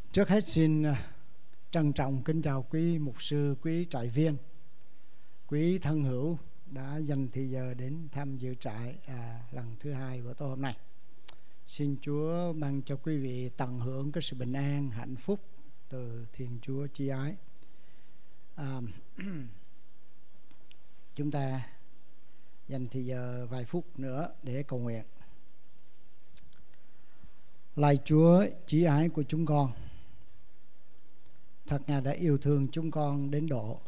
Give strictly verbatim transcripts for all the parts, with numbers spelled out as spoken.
Trước hết xin trân trọng kính chào quý mục sư, quý trại viên, quý thân hữu đã dành thời giờ đến tham dự trại à, lần thứ hai của tối hôm nay. Xin Chúa ban cho quý vị tận hưởng cái sự bình an, hạnh phúc từ Thiên Chúa chi ái. À, chúng ta dành thời giờ vài phút nữa để cầu nguyện. Lạy Chúa chí ái của chúng con, thật Ngài đã yêu thương chúng con đến độ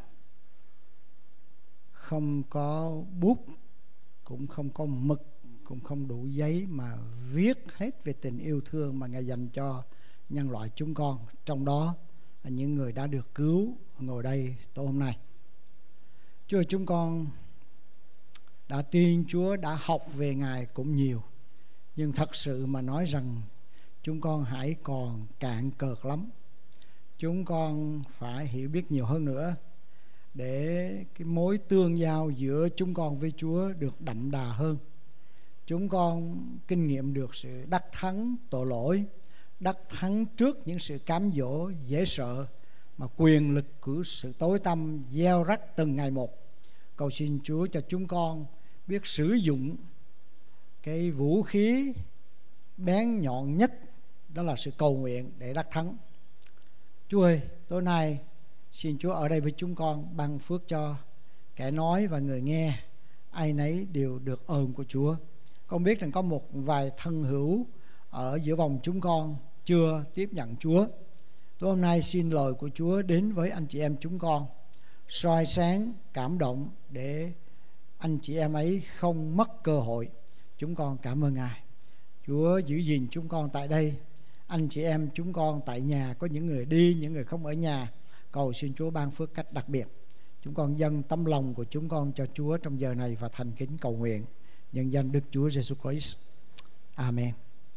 không có bút, cũng không có mực, cũng không đủ giấy mà viết hết về tình yêu thương mà Ngài dành cho nhân loại chúng con, trong đó là những người đã được cứu ngồi đây tối hôm nay. Chúa, chúng con đã tin Chúa, đã học về Ngài cũng nhiều, nhưng thật sự mà nói rằng chúng con hãy còn cạn cợt lắm. Chúng con phải hiểu biết nhiều hơn nữa để cái mối tương giao giữa chúng con với Chúa được đậm đà hơn. Chúng con kinh nghiệm được sự đắc thắng tội lỗi, đắc thắng trước những sự cám dỗ dễ sợ mà quyền lực của sự tối tăm gieo rắc từng ngày một. Cầu xin Chúa cho chúng con biết sử dụng cái vũ khí bén nhọn nhất, đó là sự cầu nguyện để đắc thắng. Chúa ơi, tối nay xin Chúa ở đây với chúng con, ban phước cho kẻ nói và người nghe, ai nấy đều được ơn của Chúa. Con biết rằng có một vài thân hữu ở giữa vòng chúng con chưa tiếp nhận Chúa. Tối hôm nay xin lời của Chúa đến với anh chị em chúng con, soi sáng, cảm động để anh chị em ấy không mất cơ hội. Chúng con cảm ơn Ngài. Chúa giữ gìn chúng con tại đây. Anh chị em chúng con tại nhà, có những người đi, những người không ở nhà, cầu xin Chúa ban phước cách đặc biệt. Chúng con dâng tấm lòng của chúng con cho Chúa trong giờ này và thành kính cầu nguyện nhân danh Đức Chúa Giêsu Christ. Amen.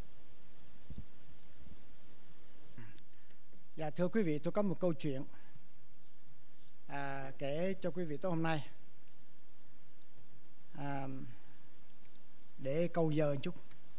Dạ, thưa quý vị, tôi có một câu chuyện à, kể cho quý vị tối hôm nay à, để câu giờ một chút.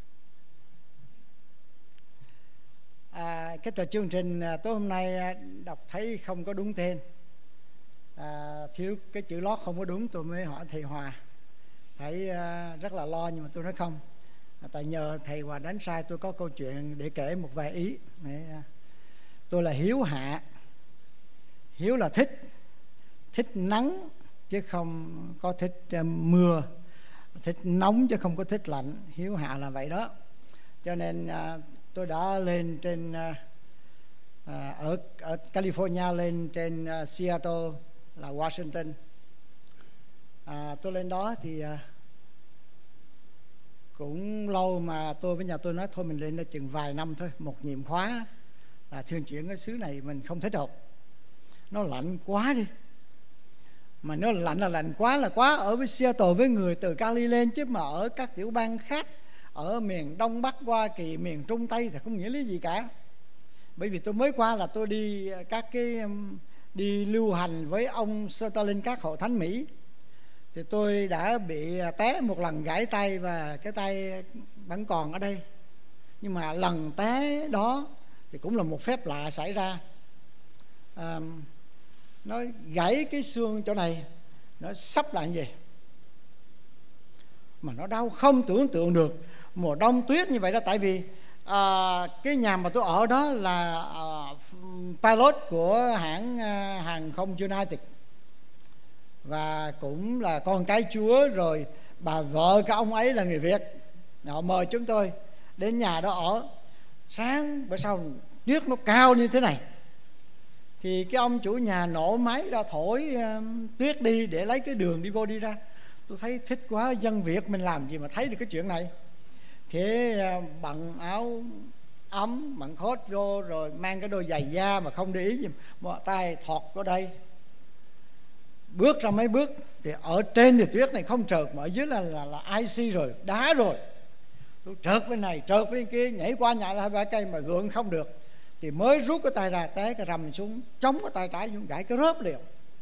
À, cái tờ chương trình tối hôm nay đọc thấy không có đúng tên, à, thiếu cái chữ lót không có đúng. Tôi mới hỏi thầy Hòa, thấy à, rất là lo, nhưng mà tôi nói không, à, tại nhờ thầy Hòa đánh sai, tôi có câu chuyện để kể một vài ý. Để, à, tôi là hiếu hạ. Hiếu là thích, thích nắng chứ không có thích uh, mưa, thích nóng chứ không có thích lạnh. Hiếu hạ là vậy đó. Cho nên uh, tôi đã lên trên uh, ở, ở California, lên trên uh, Seattle là Washington. uh, Tôi lên đó thì uh, cũng lâu, mà tôi với nhà tôi nói thôi mình lên đây chừng vài năm thôi, một nhiệm khóa là thuyên chuyển cái xứ này mình không thích học. Nó lạnh quá đi. Mà nó lạnh là lạnh quá là quá ở với Seattle với người từ Cali lên, chứ mà ở các tiểu bang khác, ở miền Đông Bắc Hoa Kỳ, miền Trung Tây thì không nghĩa lý gì cả. Bởi vì tôi mới qua là tôi đi các cái đi lưu hành với ông Sterling các hội thánh Mỹ, thì tôi đã bị té một lần, gãy tay và cái tay vẫn còn ở đây. Nhưng mà lần té đó thì cũng là một phép lạ xảy ra. à, Nó gãy cái xương chỗ này, nó sắp lại như vậy mà nó đau không tưởng tượng được. Mùa đông tuyết như vậy đó. Tại vì à, cái nhà mà tôi ở đó là à, pilot của hãng à, hàng không United, và cũng là con cái Chúa. Rồi bà vợ cái ông ấy là người Việt, họ mời chúng tôi đến nhà đó ở. Sáng bữa sau tuyết nó cao như thế này, thì cái ông chủ nhà nổ máy ra thổi uh, tuyết đi để lấy cái đường đi vô đi ra. Tôi thấy thích quá, dân Việt mình làm gì mà thấy được cái chuyện này. Thế uh, bận áo ấm, bận khót vô, rồi mang cái đôi giày da mà không để ý gì, một tay thọt vào đây, bước ra mấy bước thì ở trên thì tuyết này không trượt, mà ở dưới là là, là ice rồi, đá rồi. Tôi trượt bên này, trượt bên kia, nhảy qua nhà hai ba cây mà gượng không được, thì mới rút cái tay ra, té cái rầm xuống, chống cái tay trái xuống, gãy cái rớp liền.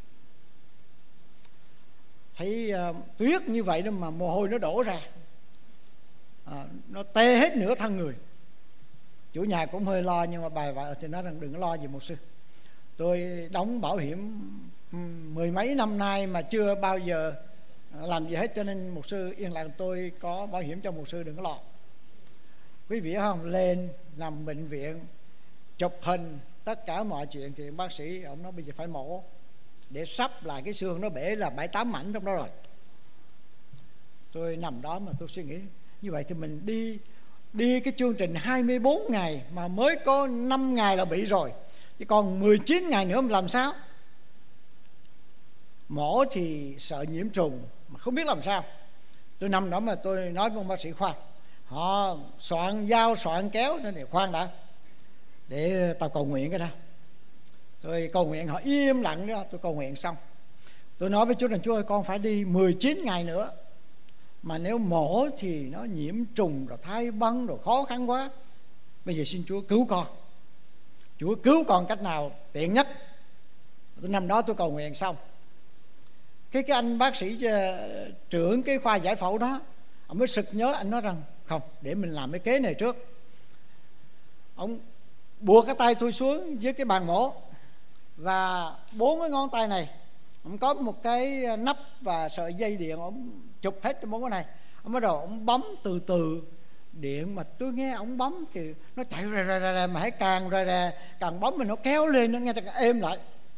Thấy uh, tuyết như vậy đó mà mồ hôi nó đổ ra, à, nó tê hết nửa thân người. Chủ nhà cũng hơi lo, nhưng mà bà vợ thì nói rằng đừng có lo gì mục sư, tôi đóng bảo hiểm mười mấy năm nay mà chưa bao giờ làm gì hết, cho nên mục sư yên lặng, tôi có bảo hiểm cho mục sư, đừng có lo. Quý vị không, lên nằm bệnh viện chụp hình tất cả mọi chuyện thì bác sĩ ông nói bây giờ phải mổ để sắp lại cái xương nó bể là bảy tám mảnh trong đó rồi. Tôi nằm đó mà tôi suy nghĩ, như vậy thì mình đi đi cái chương trình hai mươi bốn ngày mà mới có năm ngày là bị rồi, chứ còn mười chín ngày nữa mình làm sao? Mổ thì sợ nhiễm trùng mà không biết làm sao. Tôi nằm đó mà tôi nói với ông bác sĩ khoan, họ soạn dao soạn kéo nên để khoan đã, để tao cầu nguyện cái đó. Tôi cầu nguyện, họ im lặng đó. Tôi cầu nguyện xong, tôi nói với Chúa rằng Chúa ơi, con phải đi mười chín ngày nữa, mà nếu mổ thì nó nhiễm trùng rồi thai băng rồi khó khăn quá, bây giờ xin Chúa cứu con, Chúa cứu con cách nào tiện nhất. Tôi nằm đó tôi cầu nguyện xong, cái cái anh bác sĩ trưởng cái khoa giải phẫu đó, ông mới sực nhớ, anh nói rằng không, để mình làm cái kế này trước. Ông buộc cái tay tôi xuống dưới cái bàn mổ, và bốn cái ngón tay này ông có một cái nắp và sợi dây điện, ông chụp hết cái bốn cái này. Ông bắt đầu ông bấm từ từ điện, mà tôi nghe ông bấm thì nó chạy ra ra ra, ra mà hãy càng ra ra càng bấm mình nó kéo lên, nó nghe thật êm lại.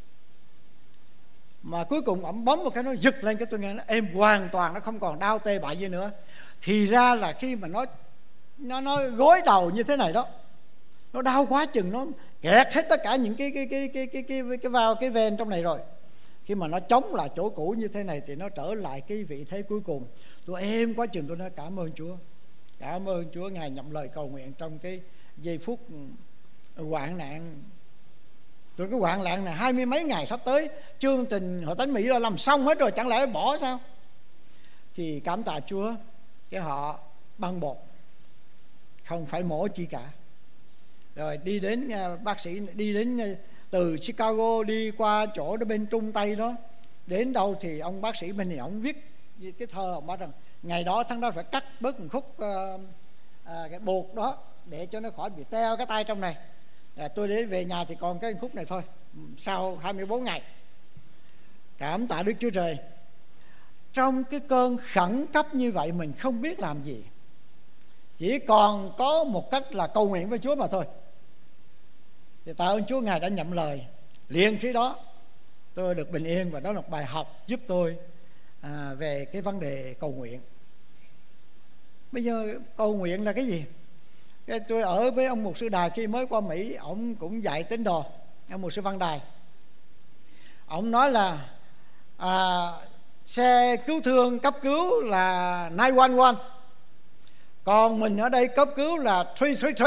Mà cuối cùng ông bấm một cái nó giật lên, cái tôi nghe nó êm hoàn toàn, nó không còn đau tê bại gì nữa. Thì ra là khi mà nó nó nó gối đầu như thế này đó, nó đau quá chừng nó kẹt hết tất cả những cái cái cái cái cái cái cái, cái vào cái ven trong này rồi. Khi mà nó chống lại chỗ cũ như thế này thì nó trở lại cái vị thế cuối cùng. Tôi êm quá chừng tôi nói cảm ơn Chúa, cảm ơn Chúa, Ngài nhận lời cầu nguyện trong cái giây phút hoạn nạn. Rồi cái hoạn nạn này hai mươi mấy ngày sắp tới chương trình Hội Thánh Mỹ đã làm xong hết rồi, chẳng lẽ bỏ sao? Thì cảm tạ Chúa, cái họ băng bột, không phải mổ chi cả. Rồi đi đến bác sĩ đi đến từ Chicago đi qua chỗ đó bên Trung Tây đó, đến đâu thì ông bác sĩ bên này ông viết cái thơ, ông nói rằng ngày đó tháng đó phải cắt bớt một khúc uh, uh, cái bột đó để cho nó khỏi bị teo cái tay trong này. À, tôi đến về nhà thì còn cái khúc này thôi, sau hai mươi bốn ngày. Cảm tạ Đức Chúa Trời. Trong cái cơn khẩn cấp như vậy mình không biết làm gì, chỉ còn có một cách là cầu nguyện với Chúa mà thôi. Thì tạ ơn Chúa, Ngài đã nhậm lời. Liền khi đó tôi được bình yên, và đó là một bài học giúp tôi à, về cái vấn đề cầu nguyện. Bây giờ cầu nguyện là cái gì? Cái tôi ở với ông mục sư Đài khi mới qua Mỹ, ông cũng dạy tín đồ, ông mục sư Văn Đài. Ông nói là à, xe cứu thương cấp cứu là chín một một, còn mình ở đây cấp cứu là ba ba ba.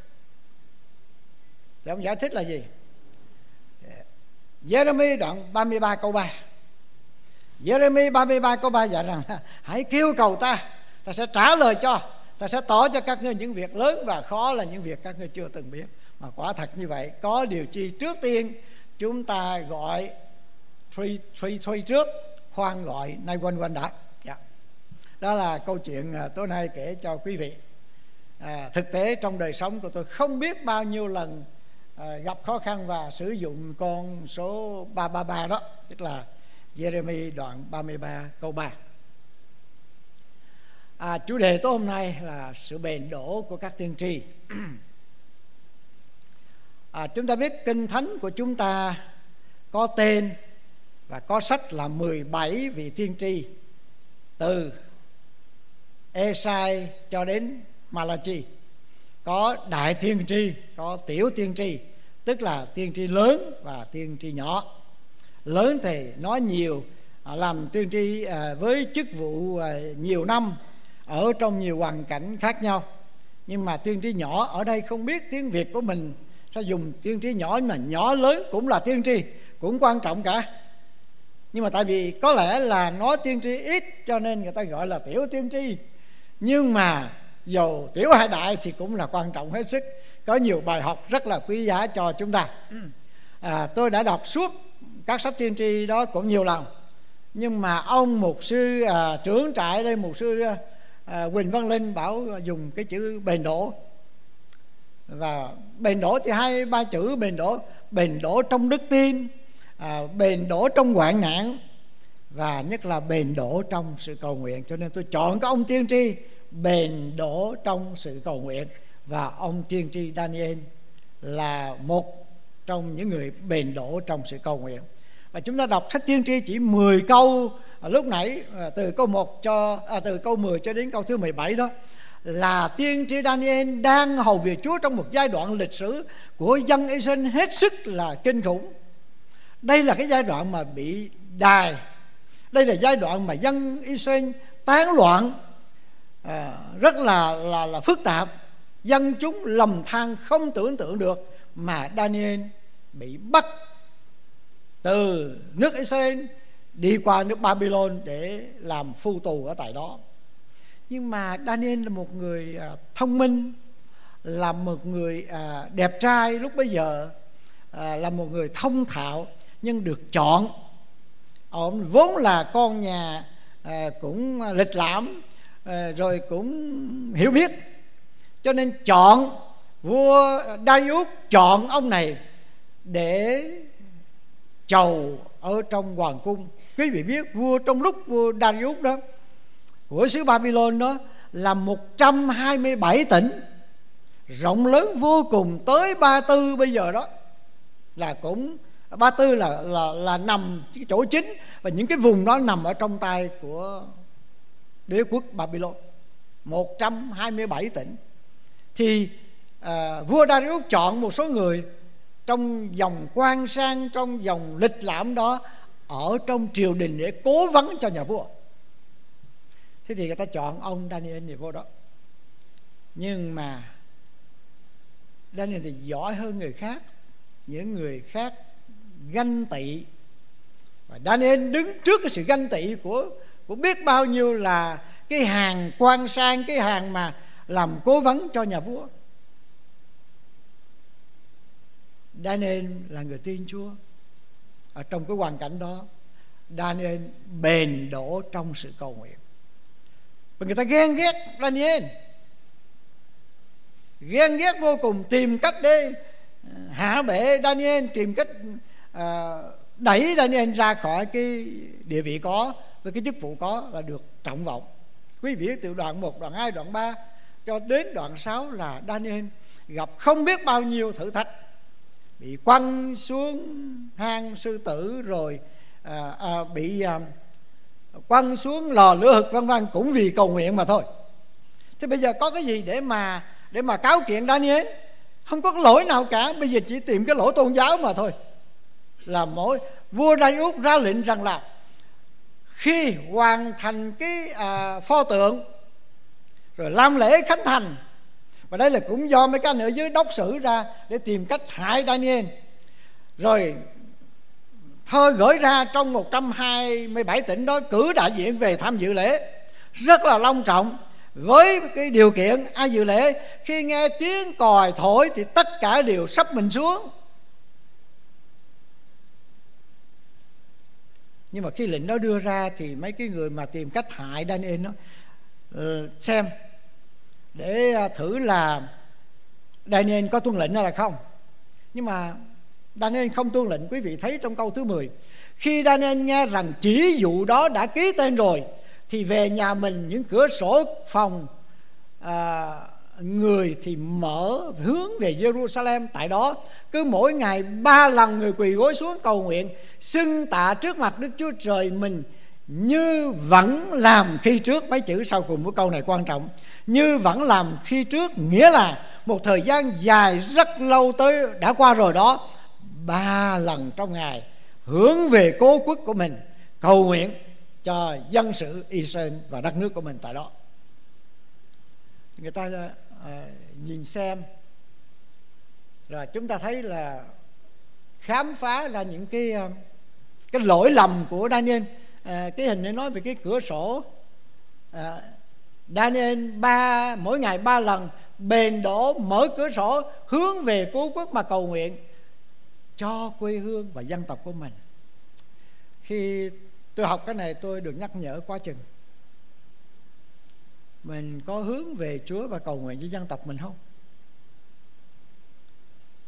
Thì ông giải thích là gì? Jeremy đoạn ba mươi ba câu ba. Jeremy ba mươi ba câu ba dạy rằng hãy kêu cầu ta, ta sẽ trả lời cho, ta sẽ tỏ cho các ngươi những việc lớn và khó là những việc các ngươi chưa từng biết. Mà quả thật như vậy, có điều chi trước tiên chúng ta gọi three, three, three trước, khoan gọi nay quanh quanh đã. Yeah. Đó là câu chuyện tối nay kể cho quý vị. À, thực tế trong đời sống của tôi không biết bao nhiêu lần à, gặp khó khăn và sử dụng con số ba ba ba đó, tức là Jeremy đoạn ba mươi ba câu ba. À, chủ đề tối hôm nay là sự bền đổ của các tiên tri. À, chúng ta biết Kinh Thánh của chúng ta có tên và có sách là mười bảy vị tiên tri, từ Ê-sai cho đến Ma-la-chi. Có đại tiên tri, có tiểu tiên tri, tức là tiên tri lớn và tiên tri nhỏ. Lớn thì nói nhiều, làm tiên tri với chức vụ nhiều năm, ở trong nhiều hoàn cảnh khác nhau. Nhưng mà tiên tri nhỏ ở đây không biết tiếng Việt của mình sao dùng tiên tri nhỏ, mà nhỏ lớn cũng là tiên tri, cũng quan trọng cả. Nhưng mà tại vì có lẽ là nói tiên tri ít cho nên người ta gọi là tiểu tiên tri. Nhưng mà dầu tiểu hay đại thì cũng là quan trọng hết sức, có nhiều bài học rất là quý giá cho chúng ta. À, tôi đã đọc suốt các sách tiên tri đó cũng nhiều lần, nhưng mà ông mục sư à, trưởng trại đây, mục sư à, Quỳnh Văn Linh bảo dùng cái chữ bền đổ. Và bền đổ thì hai ba chữ bền đổ: bền đổ trong đức tin, à, bền đổ trong hoạn nạn, và nhất là bền đổ trong sự cầu nguyện. Cho nên tôi chọn cái ông tiên tri bền đổ trong sự cầu nguyện, và ông tiên tri Daniel là một trong những người bền đổ trong sự cầu nguyện. Và chúng ta đọc sách tiên tri chỉ mười câu lúc nãy, từ câu một cho à, từ câu mười cho đến câu thứ mười bảy đó, là tiên tri Daniel đang hầu việc Chúa trong một giai đoạn lịch sử của dân Israel hết sức là kinh khủng. Đây là cái giai đoạn mà bị đày, đây là giai đoạn mà dân Israel tán loạn, à, rất là, là là phức tạp. Dân chúng lầm than không tưởng tượng được, mà Daniel bị bắt từ nước Israel đi qua nước Babylon để làm phu tù ở tại đó. Nhưng mà Daniel là một người à, thông minh, là một người à, đẹp trai lúc bấy giờ, à, là một người thông thạo, nhưng được chọn. Ông vốn là con nhà à, cũng lịch lãm, à, rồi cũng hiểu biết, cho nên chọn vua Darius, chọn ông này để chầu ở trong hoàng cung. Quý vị biết vua trong lúc vua Darius đó của xứ Babylon đó là một trăm hai mươi bảy tỉnh, rộng lớn vô cùng, tới Ba Tư bây giờ đó, là cũng Ba Tư là là là nằm cái chỗ chính, và những cái vùng đó nằm ở trong tay của đế quốc Babylon. Một trăm hai mươi bảy tỉnh. Thì à, vua Darius chọn một số người trong dòng quan sang, trong dòng lịch lãm đó, ở trong triều đình để cố vấn cho nhà vua. Thế thì người ta chọn ông Daniel này vô đó. Nhưng mà Daniel thì giỏi hơn người khác. Những người khác ganh tị, và Daniel đứng trước cái sự ganh tị của, của biết bao nhiêu là cái hàng quan sang, cái hàng mà làm cố vấn cho nhà vua. Daniel là người tin Chúa. Ở trong cái hoàn cảnh đó, Daniel bền đổ trong sự cầu nguyện. Và người ta ghen ghét Daniel, ghen ghét vô cùng, tìm cách để hạ bệ Daniel, tìm cách à, đẩy Daniel ra khỏi cái địa vị có, với cái chức vụ có, là được trọng vọng. Quý vị từ đoạn một, đoạn hai, đoạn ba cho đến đoạn sáu là Daniel gặp không biết bao nhiêu thử thách, bị quăng xuống hang sư tử, rồi à, à, bị à, quăng xuống lò lửa hực, vân vân, cũng vì cầu nguyện mà thôi. Thế bây giờ có cái gì để mà để mà cáo kiện Daniel? Không có cái lỗi nào cả. Bây giờ chỉ tìm cái lỗi tôn giáo mà thôi. Là mỗi vua Darius ra lệnh rằng là khi hoàn thành cái à, pho tượng rồi làm lễ khánh thành, và đây là cũng do mấy cái anh ở dưới đốc sử ra để tìm cách hại Daniel, rồi thơ gửi ra trong một trăm hai mươi bảy tỉnh đó cử đại diện về tham dự lễ rất là long trọng, với cái điều kiện ai dự lễ khi nghe tiếng còi thổi thì tất cả đều sắp mình xuống. Nhưng mà khi lệnh đó đưa ra thì mấy cái người mà tìm cách hại Daniel đó uh, xem để thử là Daniel có tuân lệnh hay là không. Nhưng mà Daniel không tuân lệnh. Quý vị thấy trong câu thứ mười, khi Daniel nghe rằng chỉ dụ đó đã ký tên rồi thì về nhà mình, những cửa sổ phòng à, người thì mở hướng về Jerusalem. Tại đó cứ mỗi ngày ba lần người quỳ gối xuống cầu nguyện, xưng tạ trước mặt Đức Chúa Trời mình như vẫn làm khi trước. Mấy chữ sau cùng của câu này quan trọng: như vẫn làm khi trước, nghĩa là một thời gian dài rất lâu tới đã qua rồi đó, ba lần trong ngày hướng về cố quốc của mình, cầu nguyện cho dân sự Israel và đất nước của mình tại đó. Người ta à, nhìn xem, rồi chúng ta thấy là khám phá ra những cái cái lỗi lầm của Daniel. À, cái hình này nói về cái cửa sổ. à, Daniel ba mỗi ngày ba lần bền đổ mở cửa sổ hướng về cố quốc mà cầu nguyện cho quê hương và dân tộc của mình. Khi tôi học cái này tôi được nhắc nhở quá chừng. Mình có hướng về Chúa và cầu nguyện cho dân tộc mình không?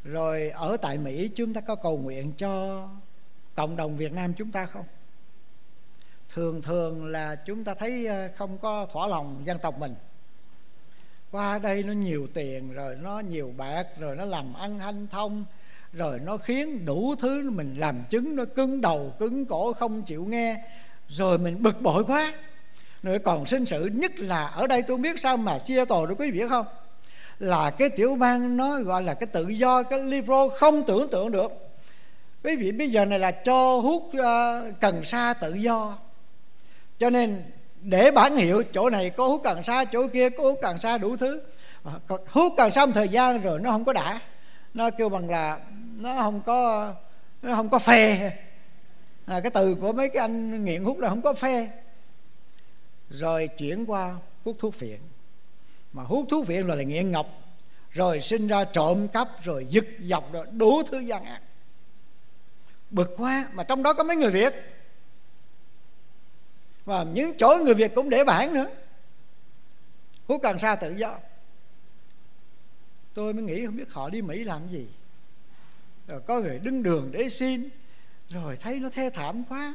Rồi ở tại Mỹ chúng ta có cầu nguyện cho cộng đồng Việt Nam chúng ta không? Thường thường là chúng ta thấy không có thỏa lòng dân tộc mình. Qua đây nó nhiều tiền, rồi nó nhiều bạc, rồi nó làm ăn hanh thông, rồi nó khiến đủ thứ mình làm chứng, nó cứng đầu cứng cổ không chịu nghe, rồi mình bực bội quá. Rồi còn sinh sự, nhất là ở đây tôi biết sao mà Seattle đó quý vị biết không, là cái tiểu bang nó gọi là cái tự do, cái liberal không tưởng tượng được. Quý vị bây giờ này là cho hút uh, cần sa tự do, cho nên để bản hiệu chỗ này có hút cần sa, chỗ kia có hút cần sa, đủ thứ. Hút cần sa một thời gian rồi nó không có đã, nó kêu bằng là nó không có nó không có phê, à, cái từ của mấy cái anh nghiện hút là không có phê. Rồi chuyển qua hút thuốc phiện, mà hút thuốc phiện là, là nghiện ngập, rồi sinh ra trộm cắp, rồi giật dọc, rồi đủ thứ gian ác. Bực quá, mà trong đó có mấy người Việt, và những chỗ người Việt cũng để bản nữa, hút cần sa tự do. Tôi mới nghĩ không biết họ đi Mỹ làm gì. Rồi có người đứng đường để xin, rồi thấy nó thê thảm quá,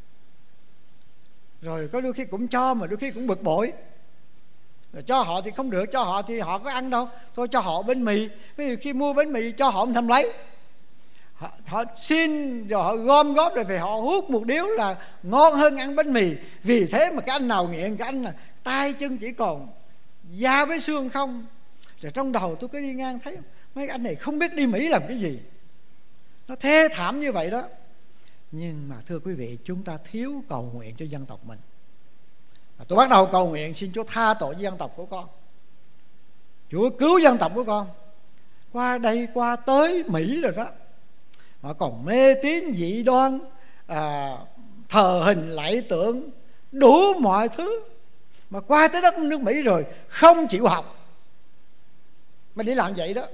rồi có đôi khi cũng cho, mà đôi khi cũng bực bội. Rồi cho họ thì không được, cho họ thì họ có ăn đâu, thôi cho họ bánh mì. Vì khi mua bánh mì cho họ không thèm lấy, họ, họ xin rồi họ gom góp, rồi về họ hút một điếu là ngon hơn ăn bánh mì. Vì thế mà cái anh nào nghiện, cái anh là tay chân chỉ còn da với xương không. Rồi trong đầu tôi cứ đi ngang thấy mấy anh này không biết đi Mỹ làm cái gì, nó thê thảm như vậy đó. Nhưng mà thưa quý vị, chúng ta thiếu cầu nguyện cho dân tộc mình. Tôi bắt đầu cầu nguyện xin Chúa tha tội cho dân tộc của con, Chúa cứu dân tộc của con. Qua đây qua tới Mỹ rồi đó, họ còn mê tín dị đoan, à, thờ hình lạy tượng, đủ mọi thứ. Mà qua tới đất nước Mỹ rồi không chịu học, mà đi làm vậy đó.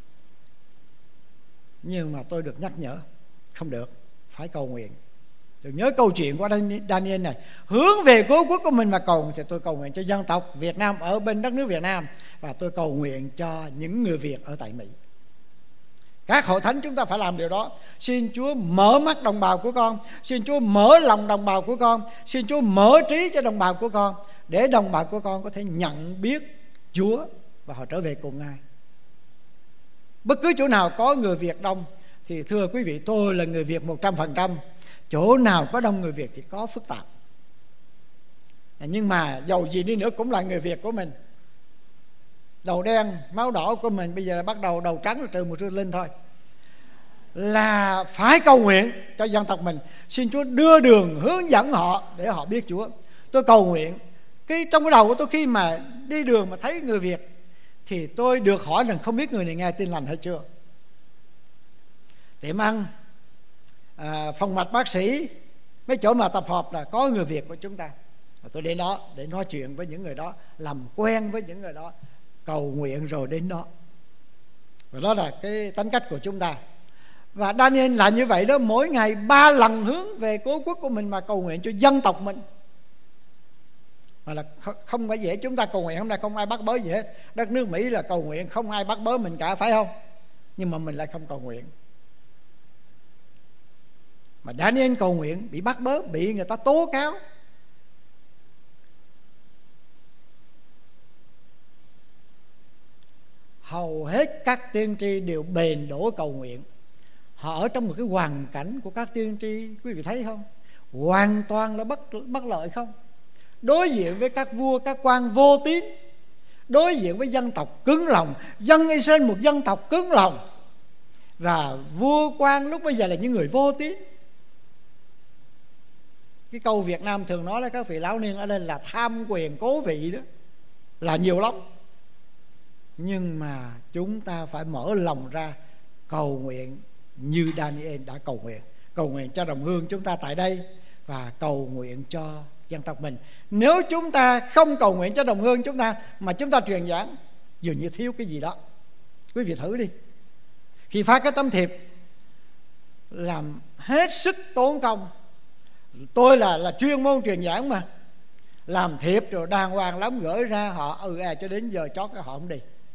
Nhưng mà tôi được nhắc nhở, không được, phải cầu nguyện. Tôi nhớ câu chuyện của Daniel này, hướng về cứu quốc của mình mà cầu. Thì tôi cầu nguyện cho dân tộc Việt Nam ở bên đất nước Việt Nam, và tôi cầu nguyện cho những người Việt ở tại Mỹ. Các hội thánh chúng ta phải làm điều đó. Xin Chúa mở mắt đồng bào của con, xin Chúa mở lòng đồng bào của con, xin Chúa mở trí cho đồng bào của con, để đồng bào của con có thể nhận biết Chúa và họ trở về cùng Ngài. Bất cứ chỗ nào có người Việt đông thì thưa quý vị, tôi là người Việt một trăm phần trăm. Chỗ nào có đông người Việt thì có phức tạp, nhưng mà dầu gì đi nữa cũng là người Việt của mình. Đầu đen máu đỏ của mình bây giờ là bắt đầu đầu trắng rồi, trừ một sư linh thôi. Là phải cầu nguyện cho dân tộc mình, xin Chúa đưa đường hướng dẫn họ để họ biết Chúa. Tôi cầu nguyện cái trong cái đầu của tôi, khi mà đi đường mà thấy người Việt thì tôi được hỏi rằng không biết người này nghe tin lành hay chưa. Tiệm ăn, à, phòng mạch bác sĩ, mấy chỗ mà tập hợp là có người Việt của chúng ta. Và tôi đến đó để nói chuyện với những người đó, làm quen với những người đó, cầu nguyện rồi đến đó. Và đó là cái tính cách của chúng ta. Và Daniel là như vậy đó, mỗi ngày ba lần hướng về cố quốc của mình mà cầu nguyện cho dân tộc mình. Mà là không phải dễ chúng ta cầu nguyện hôm nay không ai bắt bớ gì hết. Đất nước Mỹ là cầu nguyện không ai bắt bớ mình cả, phải không? Nhưng mà mình lại không cầu nguyện. Mà Daniel cầu nguyện bị bắt bớ, bị người ta tố cáo. Hầu hết các tiên tri đều bền đổ cầu nguyện. Họ ở trong một cái hoàn cảnh của các tiên tri, quý vị thấy không? Hoàn toàn là bất, bất lợi không? Đối diện với các vua, các quan vô tín, đối diện với dân tộc cứng lòng. Dân Israel một dân tộc cứng lòng, và vua quan lúc bây giờ là những người vô tín. Cái câu Việt Nam thường nói là các vị lão niên ở đây là tham quyền cố vị đó, là nhiều lắm. Nhưng mà chúng ta phải mở lòng ra cầu nguyện như Daniel đã cầu nguyện. Cầu nguyện cho đồng hương chúng ta tại đây, và cầu nguyện cho dân tộc mình. Nếu chúng ta không cầu nguyện cho đồng hương chúng ta mà chúng ta truyền giảng, dường như thiếu cái gì đó. Quý vị thử đi, khi phát cái tấm thiệp làm hết sức tốn công. Tôi là là chuyên môn truyền giảng mà, làm thiệp rồi đàng hoàng lắm, gửi ra họ ừ à cho đến giờ chót họ không đi.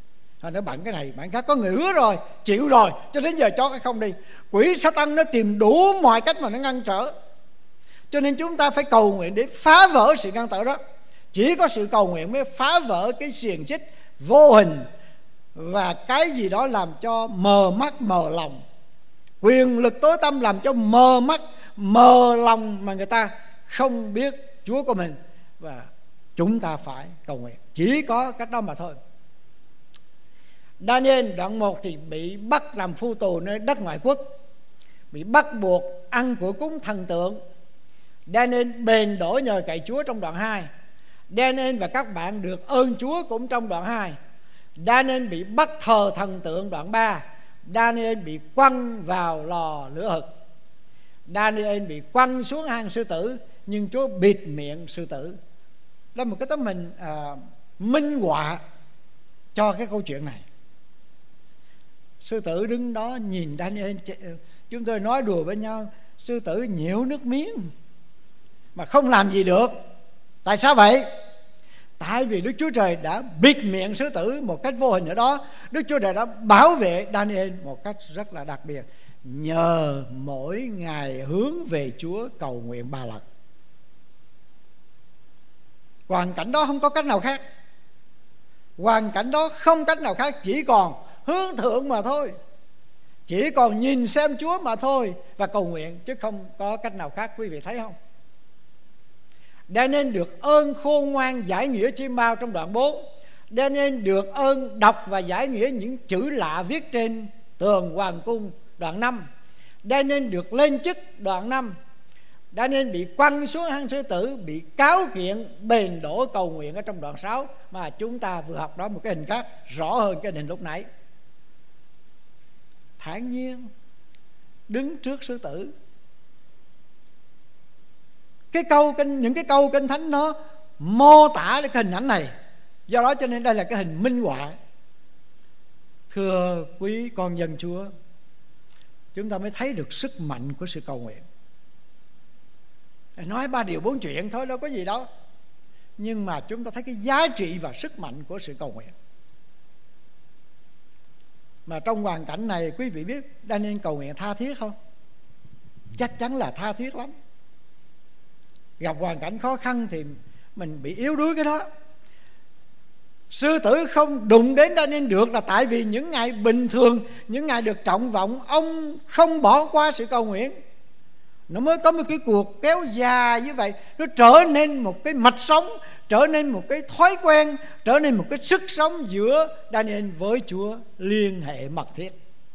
Họ nói bạn cái này bạn khác, có người hứa rồi, chịu rồi, cho đến giờ cho cái không đi. Quỷ Sa-tan nó tìm đủ mọi cách mà nó ngăn trở. Cho nên chúng ta phải cầu nguyện để phá vỡ sự ngăn trở đó. Chỉ có sự cầu nguyện mới phá vỡ cái xiềng xích vô hình và cái gì đó làm cho mờ mắt mờ lòng. Quyền lực tối tăm làm cho mờ mắt mờ lòng mà người ta không biết Chúa của mình. Và chúng ta phải cầu nguyện, chỉ có cách đó mà thôi. Daniel đoạn một thì bị bắt làm phu tù nơi đất ngoại quốc, bị bắt buộc ăn của cúng thần tượng. Daniel bền đổ nhờ cậy Chúa trong đoạn hai. Daniel và các bạn được ơn Chúa cũng trong đoạn hai. Daniel bị bắt thờ thần tượng đoạn ba. Daniel bị quăng vào lò lửa hực. Daniel bị quăng xuống hang sư tử, nhưng Chúa bịt miệng sư tử. Đó là một cái tấm hình à, minh họa cho cái câu chuyện này. Sư tử đứng đó nhìn Daniel. Chúng tôi nói đùa với nhau, sư tử nhiễu nước miếng mà không làm gì được. Tại sao vậy? Tại vì Đức Chúa Trời đã bịt miệng sư tử một cách vô hình ở đó. Đức Chúa Trời đã bảo vệ Daniel một cách rất là đặc biệt, nhờ mỗi ngày hướng về Chúa cầu nguyện ba lần. Hoàn cảnh đó không có cách nào khác. Hoàn cảnh đó không cách nào khác, chỉ còn hướng thượng mà thôi, chỉ còn nhìn xem Chúa mà thôi và cầu nguyện, chứ không có cách nào khác. Quý vị thấy không? Daniel được ơn khôn ngoan giải nghĩa chiêm bao trong đoạn bốn. Daniel được ơn đọc và giải nghĩa những chữ lạ viết trên tường hoàng cung đoạn năm. Daniel được lên chức đoạn năm. Daniel bị quăng xuống hang sư tử, bị cáo kiện bền đổ cầu nguyện ở trong đoạn sáu mà chúng ta vừa học đó, một cái hình khác rõ hơn cái hình lúc nãy. Thản nhiên đứng trước sư tử. Cái câu kinh, những cái câu kinh thánh nó mô tả cái hình ảnh này, do đó cho nên đây là cái hình minh họa. Thưa quý con dân Chúa, chúng ta mới thấy được sức mạnh của sự cầu nguyện. Nói ba điều bốn chuyện thôi, đâu có gì đâu, nhưng mà chúng ta thấy cái giá trị và sức mạnh của sự cầu nguyện. Mà trong hoàn cảnh này, quý vị biết Daniel cầu nguyện tha thiết không? Chắc chắn là tha thiết lắm. Gặp hoàn cảnh khó khăn thì mình bị yếu đuối cái đó. Sư tử không đụng đến Daniel được là tại vì những ngày bình thường, những ngày được trọng vọng, ông không bỏ qua sự cầu nguyện. Nó mới có một cái cuộc kéo dài như vậy, nó trở nên một cái mạch sống, trở nên một cái thói quen, trở nên một cái sức sống giữa Daniel với Chúa, liên hệ mật thiết.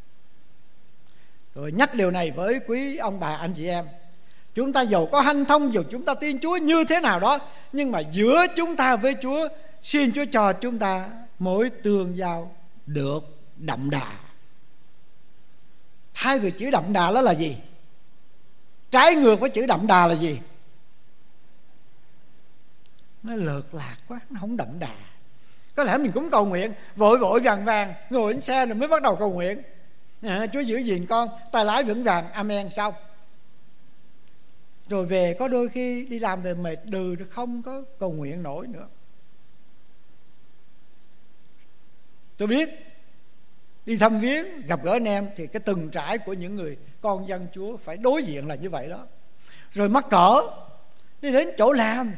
Tôi nhắc điều này với quý ông bà anh chị em. Chúng ta giàu có hanh thông, dù chúng ta tin Chúa như thế nào đó, nhưng mà giữa chúng ta với Chúa, xin Chúa cho chúng ta mối tương giao được đậm đà. Thay vì chữ đậm đà đó là gì? Trái ngược với chữ đậm đà là gì? Nó lợt lạc quá, nó không đậm đà. Có lẽ mình cũng cầu nguyện vội vội vàng vàng, ngồi trên xe rồi mới bắt đầu cầu nguyện. À, Chúa giữ gìn con, tay lái vững vàng, amen, xong. Rồi về có đôi khi đi làm về mệt đừ, không có cầu nguyện nổi nữa. Tôi biết đi thăm viếng, gặp gỡ anh em thì cái từng trải của những người con dân Chúa phải đối diện là như vậy đó. Rồi mắc cỡ, đi đến chỗ làm,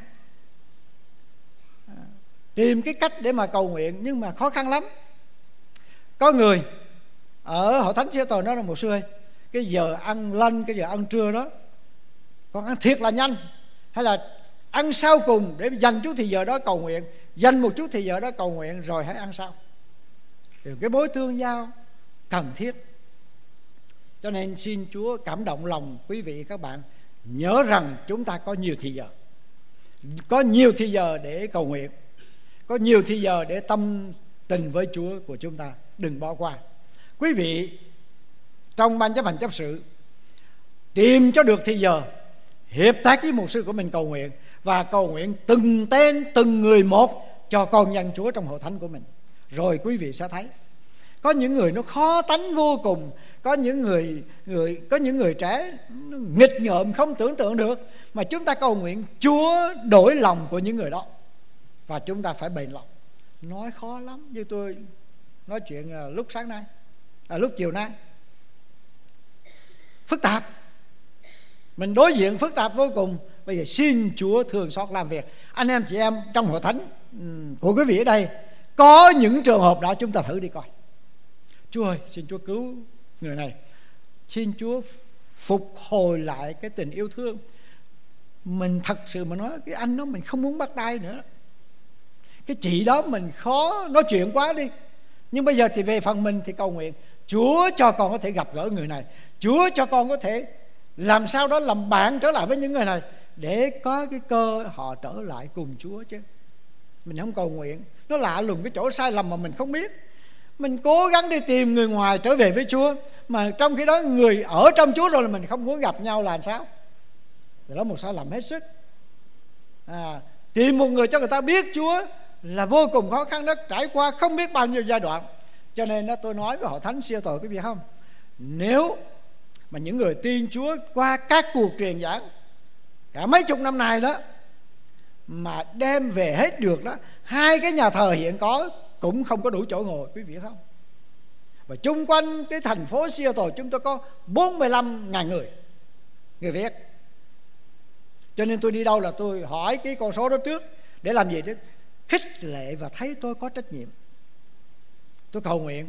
tìm cái cách để mà cầu nguyện, nhưng mà khó khăn lắm. Có người ở hội thánh Seattle nói là một sư ơi, cái giờ ăn lunch, cái giờ ăn trưa đó, con ăn thiệt là nhanh, hay là ăn sau cùng để dành chút thì giờ đó cầu nguyện, dành một chút thì giờ đó cầu nguyện rồi hãy ăn sau. Điều cái mối tương giao cần thiết. Cho nên xin Chúa cảm động lòng quý vị các bạn, nhớ rằng chúng ta có nhiều thì giờ, có nhiều thì giờ để cầu nguyện, có nhiều thì giờ để tâm tình với Chúa của chúng ta, đừng bỏ qua. Quý vị trong ban chấp hành chấp sự tìm cho được thì giờ, hiệp tác với mục sư của mình cầu nguyện, và cầu nguyện từng tên từng người một cho con nhân Chúa trong hội thánh của mình. Rồi quý vị sẽ thấy có những người nó khó tánh vô cùng, có những người, người có những người trẻ nó nghịch ngợm không tưởng tượng được, mà chúng ta cầu nguyện Chúa đổi lòng của những người đó, và chúng ta phải bền lòng. Nói khó lắm, như tôi nói chuyện lúc sáng nay, à, lúc chiều nay. Phức tạp, mình đối diện phức tạp vô cùng. Bây giờ xin Chúa thương xót làm việc. Anh em chị em trong hội thánh của quý vị ở đây có những trường hợp đó, chúng ta thử đi coi. Chúa ơi, xin Chúa cứu người này, xin Chúa phục hồi lại cái tình yêu thương. Mình thật sự mà nói, cái anh đó mình không muốn bắt tay nữa, cái chị đó mình khó nói chuyện quá đi. Nhưng bây giờ thì về phần mình thì cầu nguyện, Chúa cho con có thể gặp gỡ người này, Chúa cho con có thể làm sao đó làm bạn trở lại với những người này, để có cái cơ họ trở lại cùng Chúa. Chứ mình không cầu nguyện, nó lạ lùng cái chỗ sai lầm mà mình không biết. Mình cố gắng đi tìm người ngoài trở về với Chúa, mà trong khi đó người ở trong Chúa rồi là mình không muốn gặp nhau là làm sao? Thì đó một sai lầm hết sức. à, Tìm một người cho người ta biết Chúa là vô cùng khó khăn đó, trải qua không biết bao nhiêu giai đoạn. Cho nên đó, tôi nói với hội thánh Seattle quý vị không, nếu mà những người tin Chúa qua các cuộc truyền giảng cả mấy chục năm nay đó mà đem về hết được đó, hai cái nhà thờ hiện có cũng không có đủ chỗ ngồi, quý vị không? Và chung quanh cái thành phố Seattle chúng tôi có bốn mươi lăm ngàn người, người Việt. Cho nên tôi đi đâu là tôi hỏi cái con số đó trước, để làm gì? Để khích lệ và thấy tôi có trách nhiệm. Tôi cầu nguyện,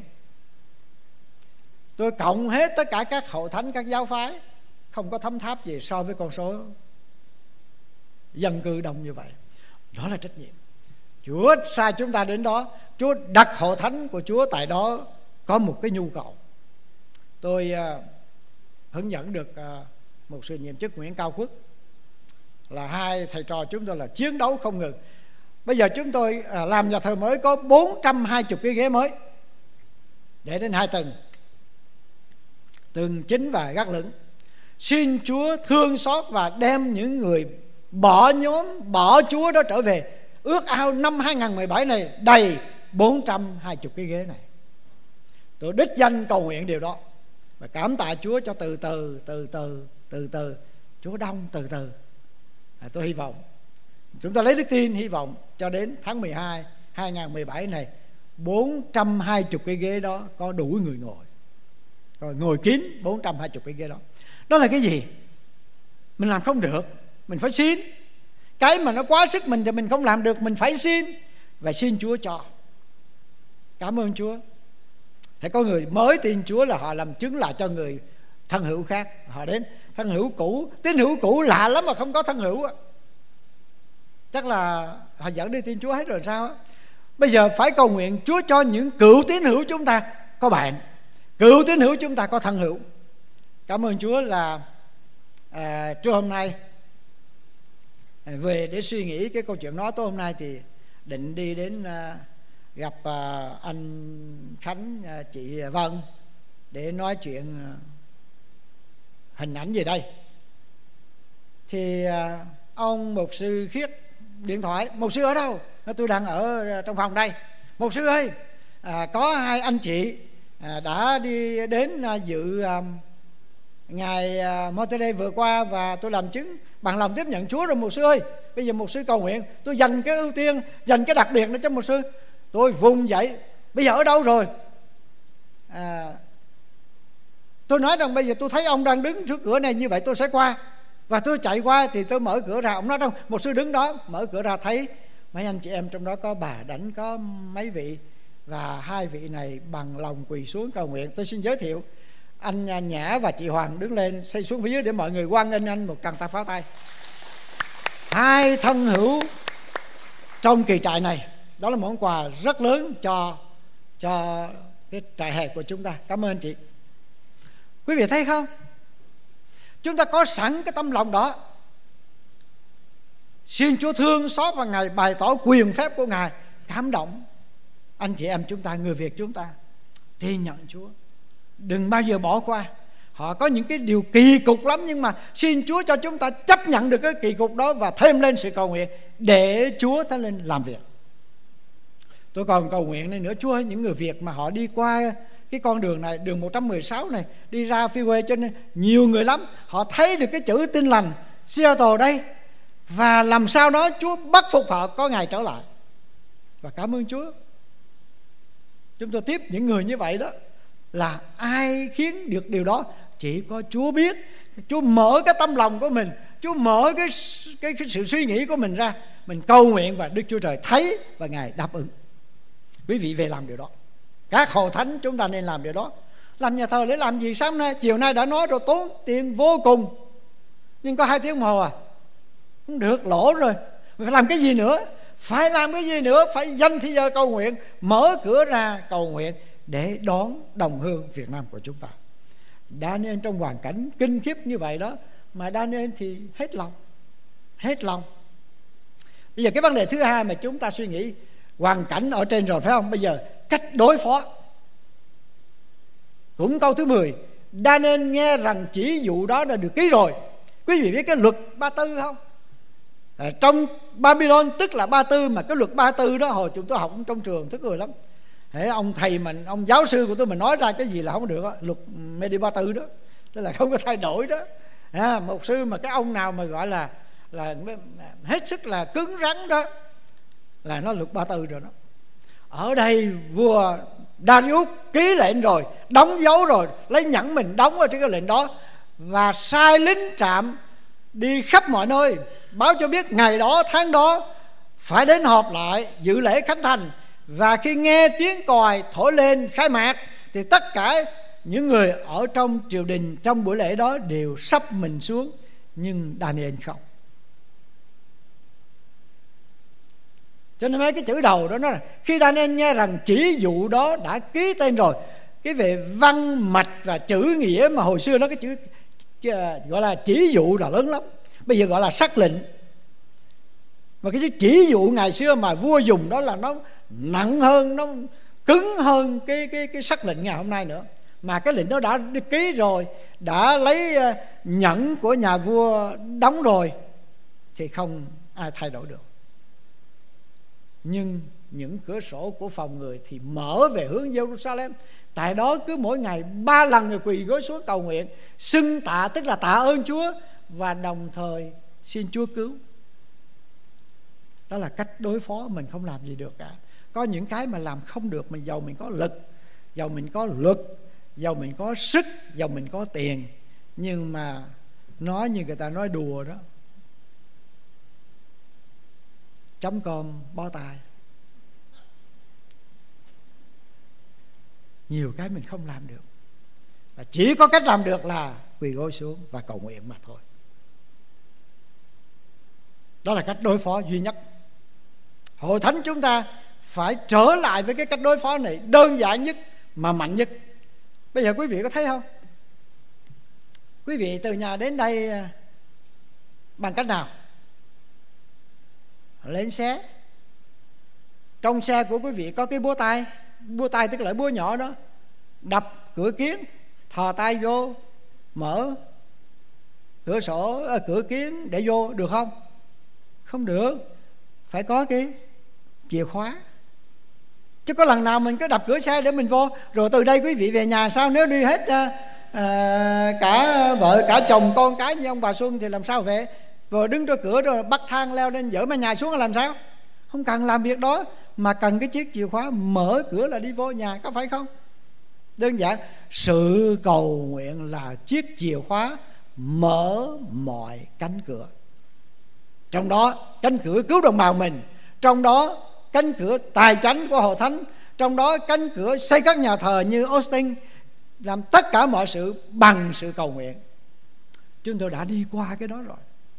tôi cộng hết tất cả các hội thánh, các giáo phái, không có thấm tháp gì so với con số dân cư đông như vậy. Đó là trách nhiệm. Chúa sai chúng ta đến đó, Chúa đặt hội thánh của Chúa tại đó có một cái nhu cầu. Tôi uh, hướng dẫn được uh, một sự nhiệm chức Nguyễn Cao Quốc, là hai thầy trò chúng tôi là chiến đấu không ngừng. Bây giờ chúng tôi uh, làm nhà thờ mới có bốn trăm hai mươi cái ghế mới, để đến hai tầng, tầng chính và gác lửng. Xin Chúa thương xót và đem những người bỏ nhóm, bỏ Chúa đó trở về. Ước ao năm hai không một bảy này đầy bốn trăm hai mươi cái ghế này. Tôi đích danh cầu nguyện điều đó, và cảm tạ Chúa cho từ từ từ từ từ từ Chúa đông từ từ. à, Tôi hy vọng chúng ta lấy đức tin, hy vọng cho đến tháng mười hai hai không một bảy này, bốn trăm hai mươi cái ghế đó có đủ người ngồi, rồi ngồi kín bốn trăm hai mươi cái ghế đó. Đó là cái gì? Mình làm không được, mình phải xin. Cái mà nó quá sức mình thì mình không làm được, mình phải xin, và xin Chúa cho. Cảm ơn Chúa. Thế có người mới tin Chúa là họ làm chứng lại cho người thân hữu khác. Họ đến thân hữu cũ, tín hữu cũ lạ lắm mà không có thân hữu, chắc là họ dẫn đi tin Chúa hết rồi sao. Bây giờ phải cầu nguyện Chúa cho những cựu tín hữu chúng ta có bạn, cựu tín hữu chúng ta có thân hữu. Cảm ơn Chúa là à, trưa hôm nay à, về để suy nghĩ cái câu chuyện đó. Tối hôm nay thì định đi đến à, gặp à, anh Khánh, à, chị Vân để nói chuyện à, hình ảnh về đây. Thì à, ông mục sư Khiết điện thoại: mục sư ở đâu? Tôi đang ở trong phòng đây. Mục sư ơi, à, có hai anh chị à, đã đi đến à, dự à, ngày à, Monterey vừa qua, và tôi làm chứng bằng lòng tiếp nhận Chúa rồi mục sư ơi. Bây giờ mục sư cầu nguyện, tôi dành cái ưu tiên, dành cái đặc biệt đó cho mục sư. Tôi vùng dậy: bây giờ ở đâu rồi? à, Tôi nói rằng bây giờ tôi thấy ông đang đứng trước cửa này như vậy, tôi sẽ qua. Và tôi chạy qua thì tôi mở cửa ra, ông nói đâu, mục sư đứng đó. Mở cửa ra thấy mấy anh chị em trong đó, có bà Đảnh, có mấy vị, và hai vị này bằng lòng quỳ xuống cầu nguyện. Tôi xin giới thiệu anh Nhã và chị Hoàng đứng lên xây xuống phía dưới để mọi người hoan nghênh anh một tràng tay pháo tay. Hai thân hữu trong kỳ trại này, đó là món quà rất lớn cho cho cái trại hè của chúng ta. Cảm ơn anh chị. Quý vị thấy không? Chúng ta có sẵn cái tâm lòng đó. Xin Chúa thương xót và Ngài bày tỏ quyền phép của Ngài. Cảm động anh chị em chúng ta, người Việt chúng ta tin nhận Chúa, đừng bao giờ bỏ qua. Họ có những cái điều kỳ cục lắm, nhưng mà xin Chúa cho chúng ta chấp nhận được cái kỳ cục đó và thêm lên sự cầu nguyện để Chúa ta lên làm việc. Tôi còn cầu nguyện này nữa, Chúa ơi, những người Việt mà họ đi qua cái con đường này, đường một trăm mười sáu này, đi ra freeway, cho nên nhiều người lắm, họ thấy được cái chữ Tin Lành Seattle đây, và làm sao đó Chúa bắt phục họ có ngày trở lại. Và cảm ơn Chúa. Chúng tôi tiếp những người như vậy đó. Là ai khiến được điều đó? Chỉ có Chúa biết. Chúa mở cái tâm lòng của mình, Chúa mở cái, cái, cái sự suy nghĩ của mình ra, mình cầu nguyện và Đức Chúa Trời thấy và Ngài đáp ứng. Quý vị về làm điều đó. Các hội thánh chúng ta nên làm điều đó. Làm nhà thờ để làm gì? Sáng nay, chiều nay đã nói rồi, tốn tiền vô cùng, nhưng có hai tiếng đồng hồ à? Không được, lỗ rồi. Mình phải làm cái gì nữa? Phải làm cái gì nữa? Phải dành thời giờ cầu nguyện, mở cửa ra cầu nguyện để đón đồng hương Việt Nam của chúng ta. Daniel trong hoàn cảnh kinh khiếp như vậy đó, mà Daniel thì hết lòng. Hết lòng. Bây giờ cái vấn đề thứ hai mà chúng ta suy nghĩ, hoàn cảnh ở trên rồi phải không? Bây giờ cách đối phó. Cũng câu thứ mười, Daniel nghe rằng chỉ dụ đó đã được ký rồi. Quý vị biết cái luật ba tư không? À, trong Babylon tức là ba tư, mà cái luật ba tư đó hồi chúng tôi học trong trường tức cười lắm. Thế ông thầy mình, ông giáo sư của tôi mình nói ra cái gì là không được đó, luật Medi ba tư đó, tức là không có thay đổi đó. À, một sư mà cái ông nào mà gọi là là hết sức là cứng rắn đó là nó luật ba tư rồi đó. Ở đây vua Darius ký lệnh rồi, đóng dấu rồi, lấy nhẫn mình đóng ở trên cái lệnh đó, và sai lính trạm đi khắp mọi nơi báo cho biết ngày đó tháng đó phải đến họp lại dự lễ khánh thành. Và khi nghe tiếng còi thổi lên khai mạc thì tất cả những người ở trong triều đình trong buổi lễ đó đều sắp mình xuống, nhưng Daniel không. Cho nên mấy cái chữ đầu đó nói là khi Daniel nghe rằng chỉ dụ đó đã ký tên rồi. Cái về văn mạch và chữ nghĩa mà hồi xưa nó cái chữ gọi là chỉ dụ là lớn lắm, bây giờ gọi là sắc lệnh. Mà cái chữ chỉ dụ ngày xưa mà vua dùng đó là nó nặng hơn, nó cứng hơn cái cái cái sắc lệnh ngày hôm nay nữa. Mà cái lệnh đó đã được ký rồi, đã lấy nhẫn của nhà vua đóng rồi thì không ai thay đổi được. Nhưng những cửa sổ của phòng người thì mở về hướng Jerusalem. Tại đó cứ mỗi ngày ba lần người quỳ gối xuống cầu nguyện, xưng tạ tức là tạ ơn Chúa, và đồng thời xin Chúa cứu. Đó là cách đối phó. Mình không làm gì được cả. Có những cái mà làm không được, mình giàu mình có lực, giàu mình có lực, giàu mình có sức, giàu mình có tiền, nhưng mà nói như người ta nói đùa đó, chấm com bó tay. Nhiều cái mình không làm được, và chỉ có cách làm được là quỳ gối xuống và cầu nguyện mà thôi. Đó là cách đối phó duy nhất. Hội thánh chúng ta phải trở lại với cái cách đối phó này, đơn giản nhất mà mạnh nhất. Bây giờ quý vị có thấy không? Quý vị từ nhà đến đây bằng cách nào? Lên xe. Trong xe của quý vị có cái búa tay. Búa tay tức là búa nhỏ đó, đập cửa kiến, thò tay vô mở cửa sổ, à, cửa kiến để vô được không? Không được. Phải có cái chìa khóa. Chứ có lần nào mình cứ đập cửa xe để mình vô, rồi từ đây quý vị về nhà sao? Nếu đi hết à, à, cả vợ cả chồng con cái như ông bà Xuân thì làm sao về? Vừa đứng trước cửa rồi bắt thang leo lên dỡ mái nhà xuống là làm sao? Không cần làm việc đó, mà cần cái chiếc chìa khóa mở cửa là đi vô nhà, có phải không? Đơn giản. Sự cầu nguyện là chiếc chìa khóa mở mọi cánh cửa. Trong đó cánh cửa cứu đồng bào mình, trong đó cánh cửa tài chánh của hội thánh, trong đó cánh cửa xây các nhà thờ như Austin, làm tất cả mọi sự bằng sự cầu nguyện. Chúng tôi đã đi qua cái đó rồi.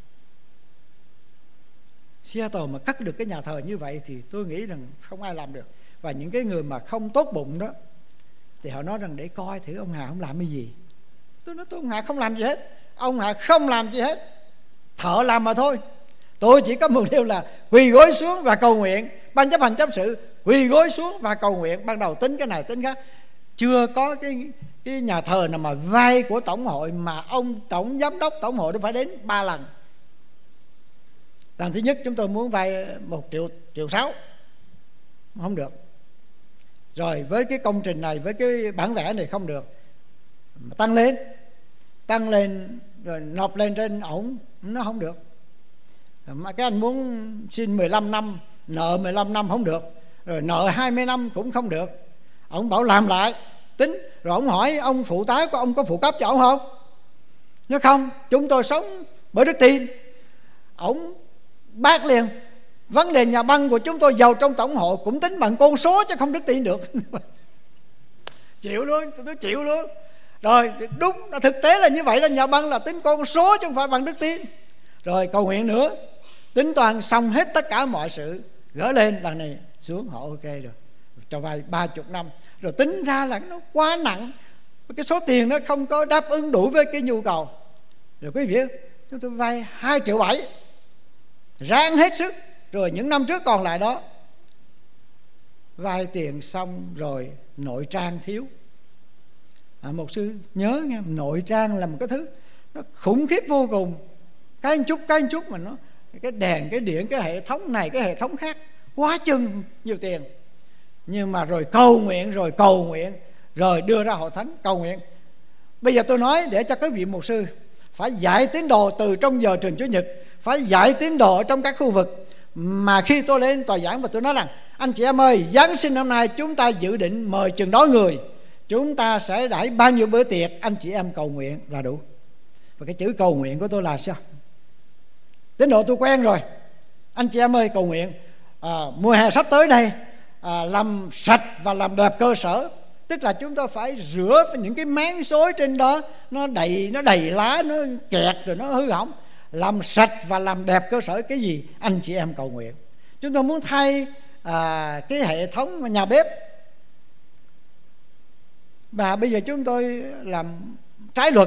Seattle mà cất được cái nhà thờ như vậy thì tôi nghĩ rằng không ai làm được. Và những cái người mà không tốt bụng đó thì họ nói rằng để coi thử ông Hà không làm cái gì. Tôi nói tôi ông Hà không làm gì hết. Ông Hà không làm gì hết, thợ làm mà thôi. Tôi chỉ có mục tiêu là quỳ gối xuống và cầu nguyện. Ban chấp hành chấp sự quỳ gối xuống và cầu nguyện. Ban đầu tính cái này tính khác. Chưa có cái, cái nhà thờ nào mà vay của tổng hội mà ông tổng giám đốc tổng hội nó phải đến ba lần. Lần thứ nhất chúng tôi muốn vay một triệu triệu sáu, không được. Rồi với cái công trình này, với cái bản vẽ này không được, tăng lên tăng lên rồi nộp lên trên ổng, nó không được. Mà cái anh muốn xin mười lăm năm, nợ mười lăm năm không được, rồi nợ hai mươi năm cũng không được. Ông bảo làm lại tính. Rồi ông hỏi ông phụ tá của ông có phụ cấp cho ông không? Nói không, chúng tôi sống bởi đức tin. Ông bác liền, vấn đề nhà băng của chúng tôi giàu trong tổng hội cũng tính bằng con số chứ không đức tin được. Chịu luôn, tôi chịu luôn. Rồi đúng, thực tế là như vậy, là nhà băng là tính con số chứ không phải bằng đức tin. Rồi cầu nguyện nữa, tính toán xong hết tất cả mọi sự, gỡ lên lần này xuống, họ ok rồi, cho vay ba chục năm. Rồi tính ra là nó quá nặng, cái số tiền nó không có đáp ứng đủ với cái nhu cầu. Rồi quý vị, chúng tôi vay hai triệu bảy, ráng hết sức. Rồi những năm trước còn lại đó, vay tiền xong rồi nội trang thiếu. À, một sư nhớ nghe, nội trang là một cái thứ nó khủng khiếp vô cùng. Cái chút cái chút mà nó, cái đèn, cái điện, cái hệ thống này, cái hệ thống khác, quá chừng nhiều tiền. Nhưng mà rồi cầu nguyện, rồi cầu nguyện, rồi đưa ra hội thánh cầu nguyện. Bây giờ tôi nói để cho các vị mục sư phải dạy tín đồ từ trong giờ trường Chủ nhật, phải dạy tín đồ ở trong các khu vực. Mà khi tôi lên tòa giảng và tôi nói rằng anh chị em ơi, Giáng sinh năm nay chúng ta dự định mời chừng đó người, chúng ta sẽ đãi bao nhiêu bữa tiệc, anh chị em cầu nguyện là đủ. Và cái chữ cầu nguyện của tôi là sao? Tín đồ tôi quen rồi. Anh chị em ơi cầu nguyện, à, mùa hè sắp tới đây, à, làm sạch và làm đẹp cơ sở. Tức là chúng ta phải rửa những cái máng xối trên đó, nó đầy, nó đầy lá, nó kẹt rồi nó hư hỏng. Làm sạch và làm đẹp cơ sở. Cái gì? Anh chị em cầu nguyện. Chúng tôi muốn thay à, cái hệ thống nhà bếp. Và bây giờ chúng tôi làm trái luật,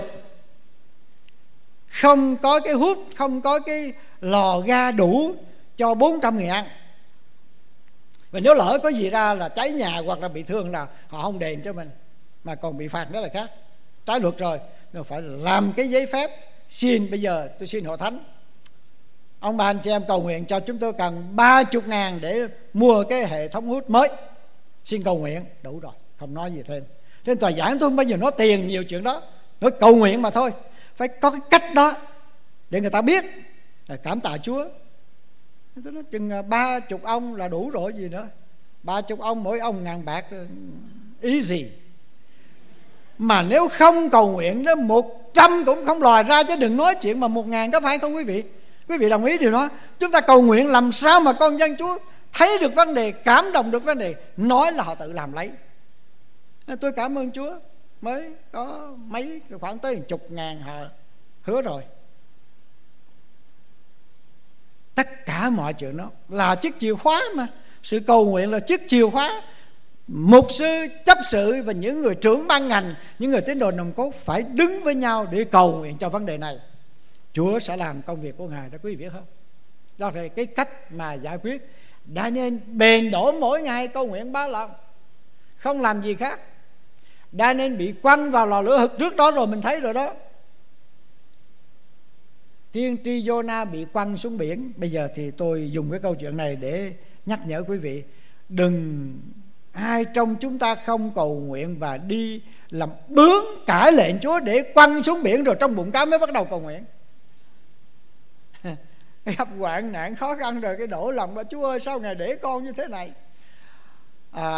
không có cái hút, không có cái lò ga đủ cho bốn trăm người ăn. Và nếu lỡ có gì ra là cháy nhà hoặc là bị thương là họ không đền cho mình, mà còn bị phạt, đó là khác. Trái luật rồi, rồi phải làm cái giấy phép. Xin, bây giờ tôi xin hội thánh, ông bà anh chị em cầu nguyện cho chúng tôi cần ba chục ngàn để mua cái hệ thống hút mới. Xin cầu nguyện, đủ rồi, không nói gì thêm. Trên tòa giảng tôi không bao giờ nói tiền nhiều chuyện đó, nói cầu nguyện mà thôi. Phải có cái cách đó để người ta biết. Cảm tạ Chúa. Tôi nói chừng ba chục ông là đủ rồi gì nữa. Ba chục ông mỗi ông ngàn bạc, ý gì. Mà nếu không cầu nguyện đó, một trăm cũng không lòi ra, chứ đừng nói chuyện mà một ngàn đó, phải không quý vị? Quý vị đồng ý điều đó. Chúng ta cầu nguyện làm sao mà con dân Chúa thấy được vấn đề, cảm động được vấn đề, nói là họ tự làm lấy. Tôi cảm ơn Chúa, mới có mấy khoảng tới chục ngàn họ hứa rồi. Tất cả mọi chuyện đó là chiếc chìa khóa mà. Sự cầu nguyện là chiếc chìa khóa. Mục sư, chấp sự và những người trưởng ban ngành, những người tín đồ nòng cốt phải đứng với nhau để cầu nguyện cho vấn đề này. Chúa sẽ làm công việc của Ngài đó, quý vị biết không? Đó là cái cách mà giải quyết. Đã nên bền đổ mỗi ngày cầu nguyện ba lần, không làm gì khác. Đã nên bị quăng vào lò lửa hực trước đó rồi, mình thấy rồi đó. Tiên tri Jonah bị quăng xuống biển. Bây giờ thì tôi dùng cái câu chuyện này để nhắc nhở quý vị, đừng ai trong chúng ta không cầu nguyện và đi làm bướng cãi lệnh Chúa để quăng xuống biển rồi trong bụng cá mới bắt đầu cầu nguyện. Gặp hoạn nạn khó khăn rồi cái đổ lòng, Chúa ơi sao Ngài để con như thế này. À,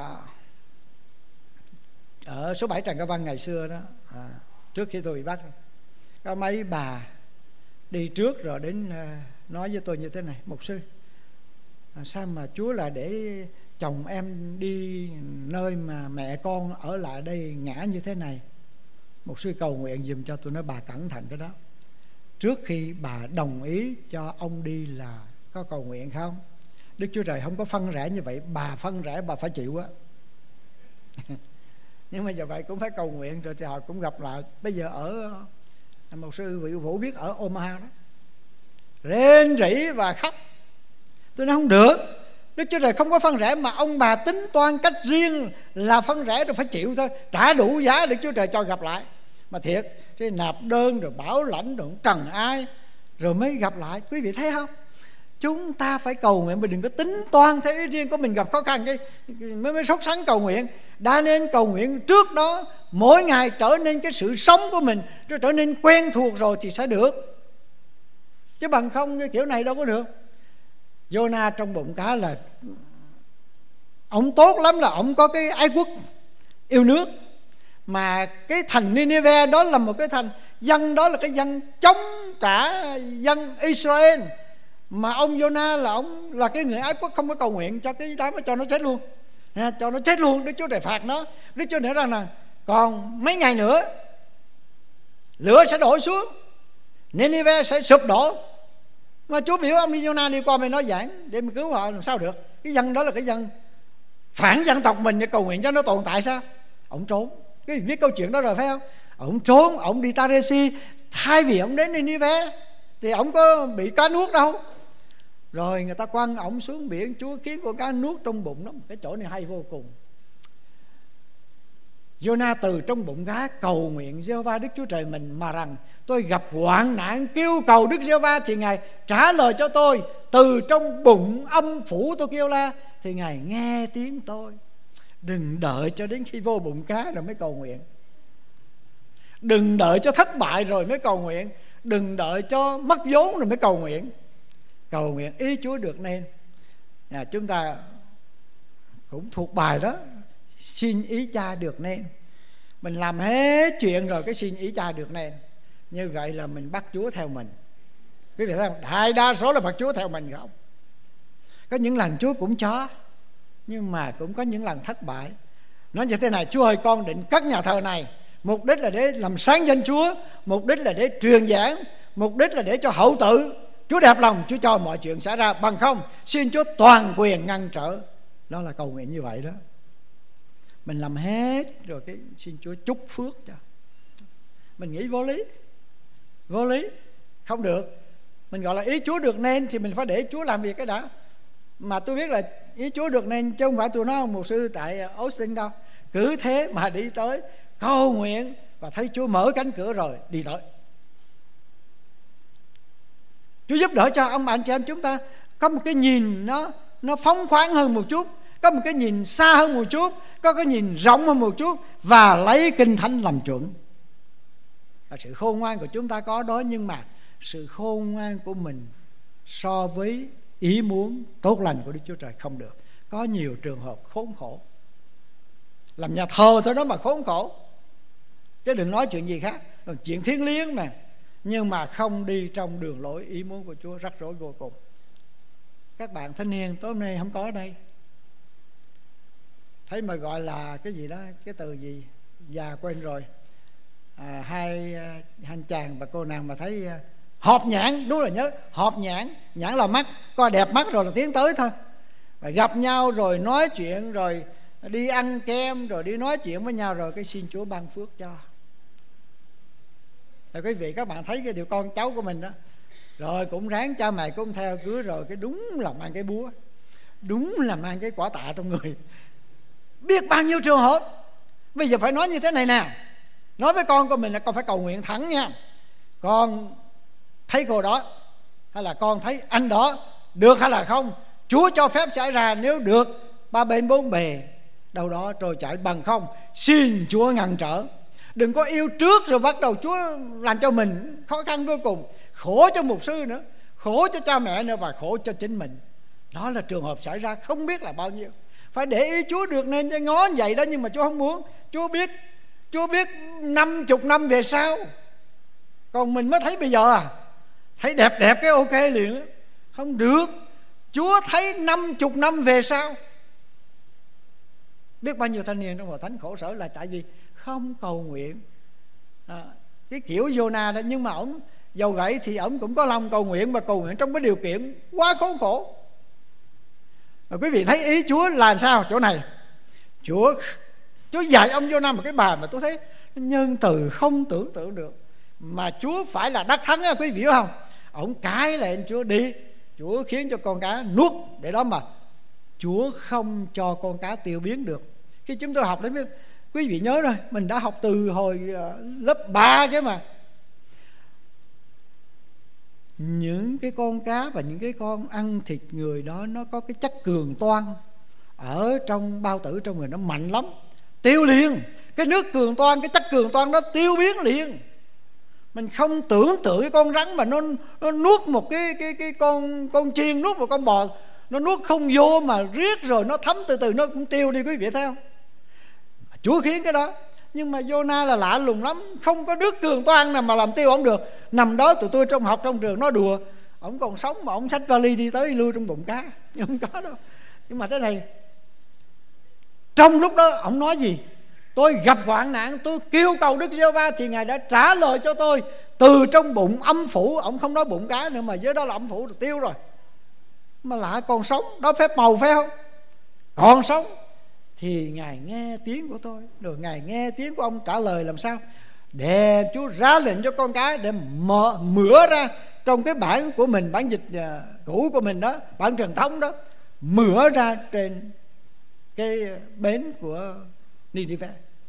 ở số bảy Trần Cao Văn ngày xưa đó, à, trước khi tôi bị bắt, có mấy bà đi trước rồi đến à, nói với tôi như thế này: mục sư, à, sao mà Chúa là để chồng em đi nơi mà mẹ con ở lại đây ngã như thế này? Mục sư cầu nguyện giùm cho tôi. Nói bà cẩn thận cái đó. Trước khi bà đồng ý cho ông đi là có cầu nguyện không? Đức Chúa Trời không có phân rẽ như vậy. Bà phân rẽ bà phải chịu á. Nhưng mà giờ vậy cũng phải cầu nguyện. Rồi thì họ cũng gặp lại. Bây giờ ở một sư vị Vũ biết ở Omaha đó, rên rỉ và khóc. Tôi nói không được, Đức Chúa Trời không có phân rẽ, mà ông bà tính toán cách riêng là phân rẽ rồi phải chịu thôi. Trả đủ giá Đức Chúa Trời cho gặp lại. Mà thiệt, cái nạp đơn rồi bảo lãnh rồi trần ai rồi mới gặp lại. Quý vị thấy không? Chúng ta phải cầu nguyện, mà đừng có tính toán theo ý riêng của mình, gặp khó khăn cái mới mới sốt sắng cầu nguyện. Đã nên cầu nguyện trước đó, mỗi ngày trở nên cái sự sống của mình, rồi trở nên quen thuộc rồi thì sẽ được. Chứ bằng không cái kiểu này đâu có được. Jonah trong bụng cá là Ông tốt lắm là ông có cái ái quốc yêu nước. Mà cái thành Nineveh đó là một cái thành, dân đó là cái dân chống trả dân Israel. Mà ông Jonah là ông là cái người ái quốc, không có cầu nguyện cho cái đám, cho nó chết luôn, à, cho nó chết luôn. Đức Chúa Trời phạt nó. Đức Chúa nói rằng là còn mấy ngày nữa lửa sẽ đổ xuống, Nineveh sẽ sụp đổ. Mà Chúa biểu ông đi Jonah đi qua bên nói giảng để mình cứu họ, làm sao được? Cái dân đó là cái dân phản dân tộc mình, để cầu nguyện cho nó tồn tại sao? Ông trốn. Cái biết câu chuyện đó rồi phải không? Ông trốn, ông đi Taresi. Thay vì ông đến Nineveh thì ông có bị cá nuốt đâu. Rồi người ta quăng ông xuống biển, Chúa khiến con cá nuốt trong bụng nó. Cái chỗ này hay vô cùng. Jonah từ trong bụng cá cầu nguyện Giê-hô-va Đức Chúa Trời mình, mà rằng tôi gặp hoạn nạn kêu cầu Đức Giê-hô-va thì Ngài trả lời cho tôi. Từ trong bụng âm phủ tôi kêu la thì Ngài nghe tiếng tôi. Đừng đợi cho đến khi vô bụng cá rồi mới cầu nguyện. Đừng đợi cho thất bại rồi mới cầu nguyện. Đừng đợi cho mất vốn rồi mới cầu nguyện. Cầu nguyện ý Chúa được nên. à, Chúng ta cũng thuộc bài đó, xin ý Cha được nên. Mình làm hết chuyện rồi cái xin ý Cha được nên. Như vậy là mình bắt Chúa theo mình. Quý vị thấy không? Đại đa số là bắt Chúa theo mình không? Có những lần Chúa cũng cho, nhưng mà cũng có những lần thất bại. Nói như thế này: Chúa ơi, con định cất nhà thờ này, mục đích là để làm sáng danh Chúa, mục đích là để truyền giảng, mục đích là để cho hậu tự. Chúa đẹp lòng, Chúa cho mọi chuyện xảy ra. Bằng không xin Chúa toàn quyền ngăn trở. Đó là cầu nguyện như vậy đó. Mình làm hết rồi cái xin Chúa chúc phước cho. Mình nghĩ vô lý. Vô lý. Không được. Mình gọi là ý Chúa được nên thì mình phải để Chúa làm việc cái đã. Mà tôi biết là ý Chúa được nên, chứ không phải tôi nói ông mục sư tại Austin đâu. Cứ thế mà đi tới cầu nguyện và thấy Chúa mở cánh cửa rồi đi tới. Chúa giúp đỡ cho ông anh chị em chúng ta có một cái nhìn nó nó phóng khoáng hơn một chút, có một cái nhìn xa hơn một chút, có cái nhìn rộng hơn một chút, và lấy Kinh Thánh làm chuẩn. Và sự khôn ngoan của chúng ta có đó, nhưng mà sự khôn ngoan của mình so với ý muốn tốt lành của Đức Chúa Trời không được. Có nhiều trường hợp khốn khổ. Làm nhà thờ thôi đó mà khốn khổ, chứ đừng nói chuyện gì khác. Chuyện thiêng liêng mà, nhưng mà không đi trong đường lối ý muốn của Chúa, rắc rối vô cùng. Các bạn thanh niên tối hôm nay không có ở đây, thấy mà gọi là cái gì đó, cái từ gì già quên rồi. à, hai hai chàng và cô nàng mà thấy họp nhãn, đúng là nhớ họp nhãn. Nhãn là mắt, coi đẹp mắt rồi là tiến tới thôi. Và gặp nhau rồi nói chuyện, rồi đi ăn kem, rồi đi nói chuyện với nhau, rồi cái xin Chúa ban phước cho. Rồi quý vị các bạn thấy cái điều con cháu của mình đó, rồi cũng ráng cha mẹ cũng theo cưới, rồi cái đúng là mang cái búa, đúng là mang cái quả tạ trong người. Biết bao nhiêu trường hợp. Bây giờ phải nói như thế này nè, nói với con của mình là con phải cầu nguyện thẳng nha. Con thấy cô đó, hay là con thấy anh đó, được hay là không, Chúa cho phép xảy ra. Nếu được, ba bên bốn bề đâu đó trôi chảy. Bằng không xin Chúa ngăn trở. Đừng có yêu trước rồi bắt đầu Chúa làm cho mình khó khăn vô cùng, khổ cho mục sư nữa, khổ cho cha mẹ nữa, và khổ cho chính mình. Đó là trường hợp xảy ra không biết là bao nhiêu. Phải để ý Chúa được nên cho ngó vậy đó, nhưng mà Chúa không muốn. Chúa biết, Chúa biết năm chục năm về sau, còn mình mới thấy bây giờ à. Thấy đẹp đẹp cái ok liền. Không được. Chúa thấy năm chục năm về sau. Biết bao nhiêu thanh niên trong hội thánh khổ sở là tại vì không cầu nguyện. à, Cái kiểu Jonah đó. Nhưng mà ổng dầu vậy thì ổng cũng có lòng cầu nguyện, và cầu nguyện trong cái điều kiện quá khốn khổ. Và quý vị thấy ý Chúa là sao chỗ này? Chúa Chúa dạy ông Jonah một cái bài mà tôi thấy nhân từ không tưởng tượng được. Mà Chúa phải là đắc thắng á, quý vị hiểu không? Ổng cãi lại Chúa đi, Chúa khiến cho con cá nuốt. Để đó mà Chúa không cho con cá tiêu biến được. Khi chúng tôi học đấy, quý vị nhớ rồi, mình đã học từ hồi lớp ba chứ mà. Những cái con cá và những cái con ăn thịt người đó, nó có cái chất cường toan ở trong bao tử trong người, nó mạnh lắm, tiêu liền. Cái nước cường toan, cái chất cường toan đó tiêu biến liền. Mình không tưởng tượng cái con rắn mà nó, nó nuốt một cái, cái, cái con, con chiên, nuốt một con bò, nó nuốt không vô mà riết rồi nó thấm từ từ nó cũng tiêu đi, quý vị thấy không? Chúa khiến cái đó. Nhưng mà Jonah là lạ lùng lắm, không có nước cường toan nào mà làm tiêu ông được. Nằm đó tụi tôi trong học trong trường nói đùa, ông còn sống mà ông xách vali đi tới lui trong bụng cá, nhưng không có đâu. Nhưng mà thế này, trong lúc đó ông nói gì? Tôi gặp hoạn nạn, tôi kêu cầu Đức Giê-hô-va thì Ngài đã trả lời cho tôi từ trong bụng âm phủ. Ông không nói bụng cá nữa mà dưới đó là âm phủ rồi, tiêu rồi. Mà lạ, còn sống, đó phép màu phải không? Còn sống thì Ngài nghe tiếng của tôi. Rồi Ngài nghe tiếng của ông trả lời làm sao? Để Chúa ra lệnh cho con cá để mở, mửa ra trong cái bản của mình, bản dịch uh, cũ của mình đó, bản truyền thống đó, mửa ra trên cái bến của Ninive.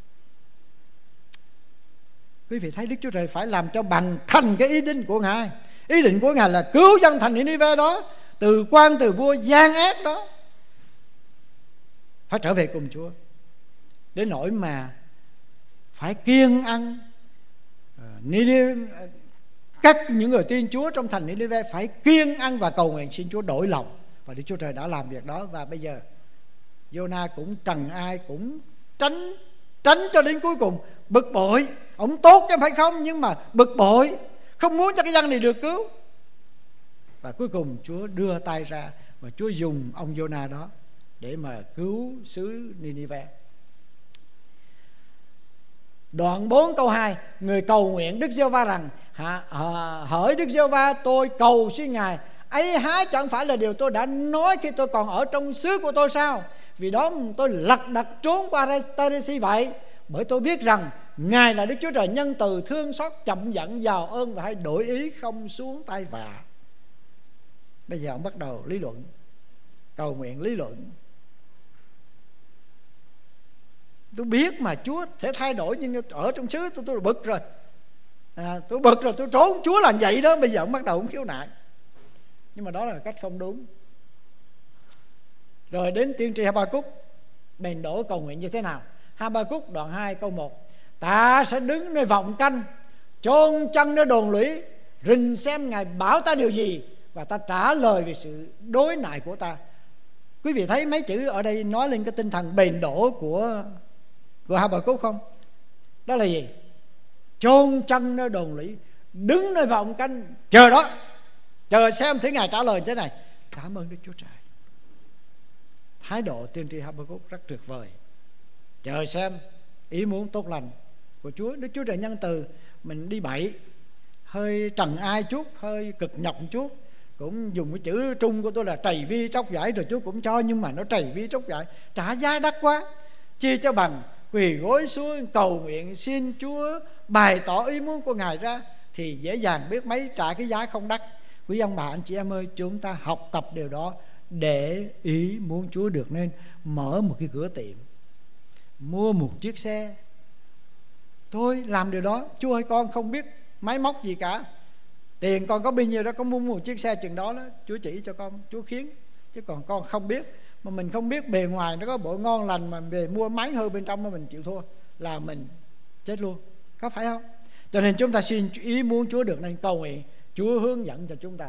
Quý vị thấy Đức Chúa Trời phải làm cho bằng thành cái ý định của Ngài. Ý định của Ngài là cứu dân thành Ninive đó, từ quan từ vua gian ác đó, phải trở về cùng Chúa. Đến nỗi mà phải kiêng ăn uh, các những người tin Chúa trong thành Ninive phải kiêng ăn và cầu nguyện xin Chúa đổi lòng. Và Đức Chúa Trời đã làm việc đó. Và bây giờ Jonah cũng trần ai, cũng tránh tránh cho đến cuối cùng, bực bội. Ông tốt chứ phải không, nhưng mà bực bội, không muốn cho cái dân này được cứu. Và cuối cùng Chúa đưa tay ra và Chúa dùng ông Jonah đó để mà cứu xứ Ninive. Đoạn bốn câu hai, người cầu nguyện Đức Giê-hô-va rằng: hỡi Đức Giê-hô-va, tôi cầu xin Ngài, ấy há chẳng phải là điều tôi đã nói khi tôi còn ở trong xứ của tôi sao? Vì đó tôi lật đật trốn qua Taresi vậy, bởi tôi biết rằng Ngài là Đức Chúa Trời nhân từ, thương xót, chậm giận, giàu ơn và hay đổi ý, không xuống tay vạ. Bây giờ ông bắt đầu lý luận, cầu nguyện lý luận. Tôi biết mà Chúa sẽ thay đổi, nhưng ở trong xứ tôi tôi bực rồi, à, tôi bực rồi, tôi trốn Chúa làm vậy đó. Bây giờ ông bắt đầu ông khiếu nại, nhưng mà đó là cách không đúng. Rồi đến tiên tri Ha-ba-cúc bèn đổ cầu nguyện như thế nào? Ha-ba-cúc đoạn hai câu một: ta sẽ đứng nơi vọng canh, chôn chân nơi đồn lũy, rình xem Ngài bảo ta điều gì, và ta trả lời về sự đối nại của ta. Quý vị thấy mấy chữ ở đây nói lên cái tinh thần bền đổ của của Ha-ba-cúc không? Đó là gì? Chôn chân nơi đồn lũy, đứng nơi vọng canh, chờ đó, chờ xem thử Ngài trả lời thế này. Cảm ơn Đức Chúa Trời. Thái độ tiên tri Ha-ba-cúc rất tuyệt vời. Chờ xem ý muốn tốt lành của Chúa. Đức Chúa Trời nhân từ. Mình đi bậy, hơi trần ai chút, hơi cực nhọc chút, cũng dùng cái chữ trung của tôi là trầy vi tróc giải, rồi Chúa cũng cho, nhưng mà nó trầy vi tróc giải, trả giá đắt quá. Chi cho bằng quỳ gối xuống cầu nguyện xin Chúa bày tỏ ý muốn của Ngài ra, thì dễ dàng biết mấy trả cái giá không đắt. Quý ông bà anh chị em ơi, chúng ta học tập điều đó để ý muốn Chúa được. Nên mở một cái cửa tiệm, mua một chiếc xe, tôi làm điều đó. Chúa ơi, con không biết máy móc gì cả, tiền con có bao nhiêu đó, con mua một chiếc xe chừng đó đó, Chúa chỉ cho con, Chúa khiến. Chứ còn con không biết, mà mình không biết bề ngoài nó có bộ ngon lành, mà về mua máy hư bên trong mà mình chịu thua là mình chết luôn, có phải không? Cho nên chúng ta xin ý muốn Chúa được, nên cầu nguyện Chúa hướng dẫn cho chúng ta.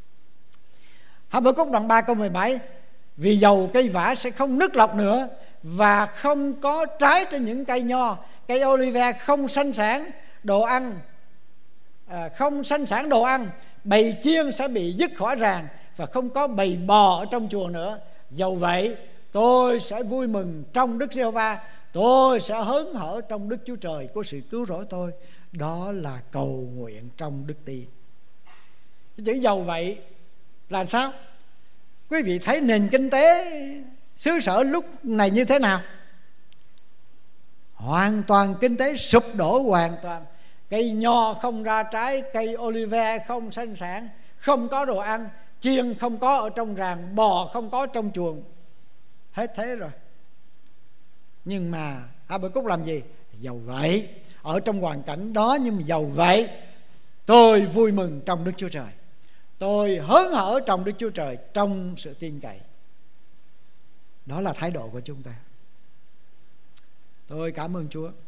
Ha-ba-cúc đoạn ba câu mười bảy: vì dầu cây vả sẽ không nứt lọc nữa, và không có trái trên những cây nho, cây olive không sanh sản đồ ăn, à, không sanh sản đồ ăn, bầy chiên sẽ bị dứt khỏi ràng, và không có bầy bò ở trong chuồng nữa. Dầu vậy, tôi sẽ vui mừng trong Đức Giê-hô-va, tôi sẽ hớn hở trong Đức Chúa Trời của sự cứu rỗi tôi. Đó là cầu nguyện trong đức tin. Chữ dầu vậy là sao? Quý vị thấy nền kinh tế xứ sở lúc này như thế nào? Hoàn toàn kinh tế sụp đổ hoàn toàn. Cây nho không ra trái, cây olive không sinh sản, không có đồ ăn, chiên không có ở trong ràng, bò không có trong chuồng, hết thế rồi. Nhưng mà Ha-ba-cúc làm gì? Dầu vậy, ở trong hoàn cảnh đó, nhưng mà dầu vậy, tôi vui mừng trong Đức Chúa Trời, tôi hớn hở trong Đức Chúa Trời, trong sự tin cậy. Đó là thái độ của chúng ta. Tôi cảm ơn Chúa.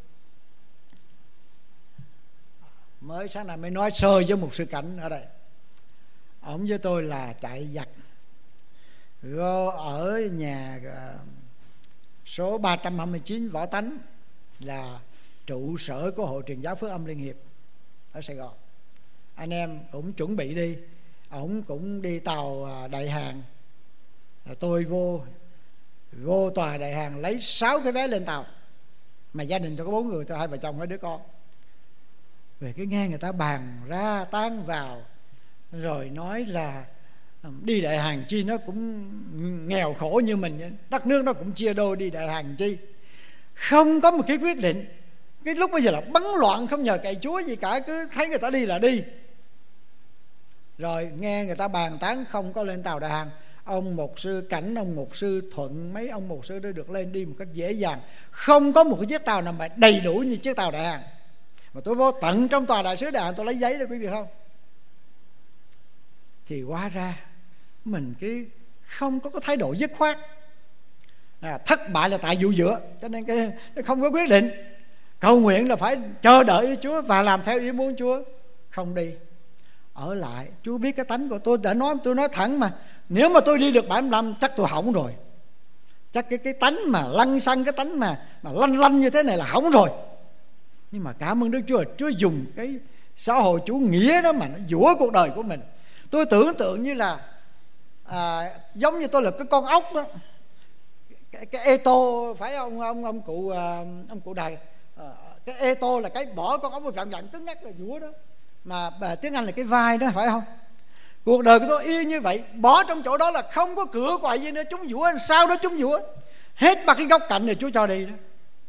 Mới sáng nay mới nói sơ với một sự cảnh ở đây. Ông với tôi là chạy giặc, vô ở nhà số ba trăm hai mươi chín Võ Tánh, là trụ sở của Hội Truyền giáo Phước Âm Liên Hiệp ở Sài Gòn. Anh em cũng chuẩn bị đi, ổng cũng đi tàu Đại Hàng, tôi vô vô tòa Đại Hàng lấy sáu cái vé lên tàu, mà gia đình tôi có bốn người, tôi hai vợ chồng hai đứa con. Về cái nghe người ta bàn ra tán vào, rồi nói là đi Đại Hàng chi nó cũng nghèo khổ như mình, đất nước nó cũng chia đôi, đi Đại Hàng chi. Không có một cái quyết định. Cái lúc bây giờ là bấn loạn, không nhờ cậy Chúa gì cả, cứ thấy người ta đi là đi. Rồi nghe người ta bàn tán không có lên tàu Đại Hàng. Ông mục sư Cảnh, ông mục sư Thuận, mấy ông mục sư đó được lên đi một cách dễ dàng. Không có một cái chiếc tàu nào mà đầy đủ như chiếc tàu Đại Hàng. Mà tôi vô tận trong tòa đại sứ Đại Hàng, tôi lấy giấy đó quý vị không. Thì hóa ra mình cái không có cái thái độ dứt khoát. À, thất bại là tại vụ giữa, cho nên cái, cái không có quyết định. Cầu nguyện là phải chờ đợi Chúa và làm theo ý muốn Chúa. Không đi, ở lại. Chúa biết cái tánh của tôi, đã nói, tôi nói thẳng mà, nếu mà tôi đi được bảy mươi lăm chắc tôi hỏng rồi. Chắc cái cái tánh mà lăng xăng, cái tánh mà mà lanh lanh như thế này là hỏng rồi. Nhưng mà cảm ơn Đức Chúa, Chúa dùng cái xã hội chủ nghĩa đó mà nó dũa cuộc đời của mình. Tôi tưởng tượng như là à, giống như tôi là cái con ốc đó, cái, cái ê tô, phải không ông ông cụ ông cụ Đài, à, cái ê tô là cái bỏ con ốc vào vặn vặn cứng ngắc là dũa đó, mà bà, tiếng Anh là cái vai đó, phải không? Cuộc đời của tôi y như vậy, bỏ trong chỗ đó là không có cửa quậy gì nữa, chúng dũa sao đó chúng dũa hết ba cái góc cạnh này Chúa cho đi đó.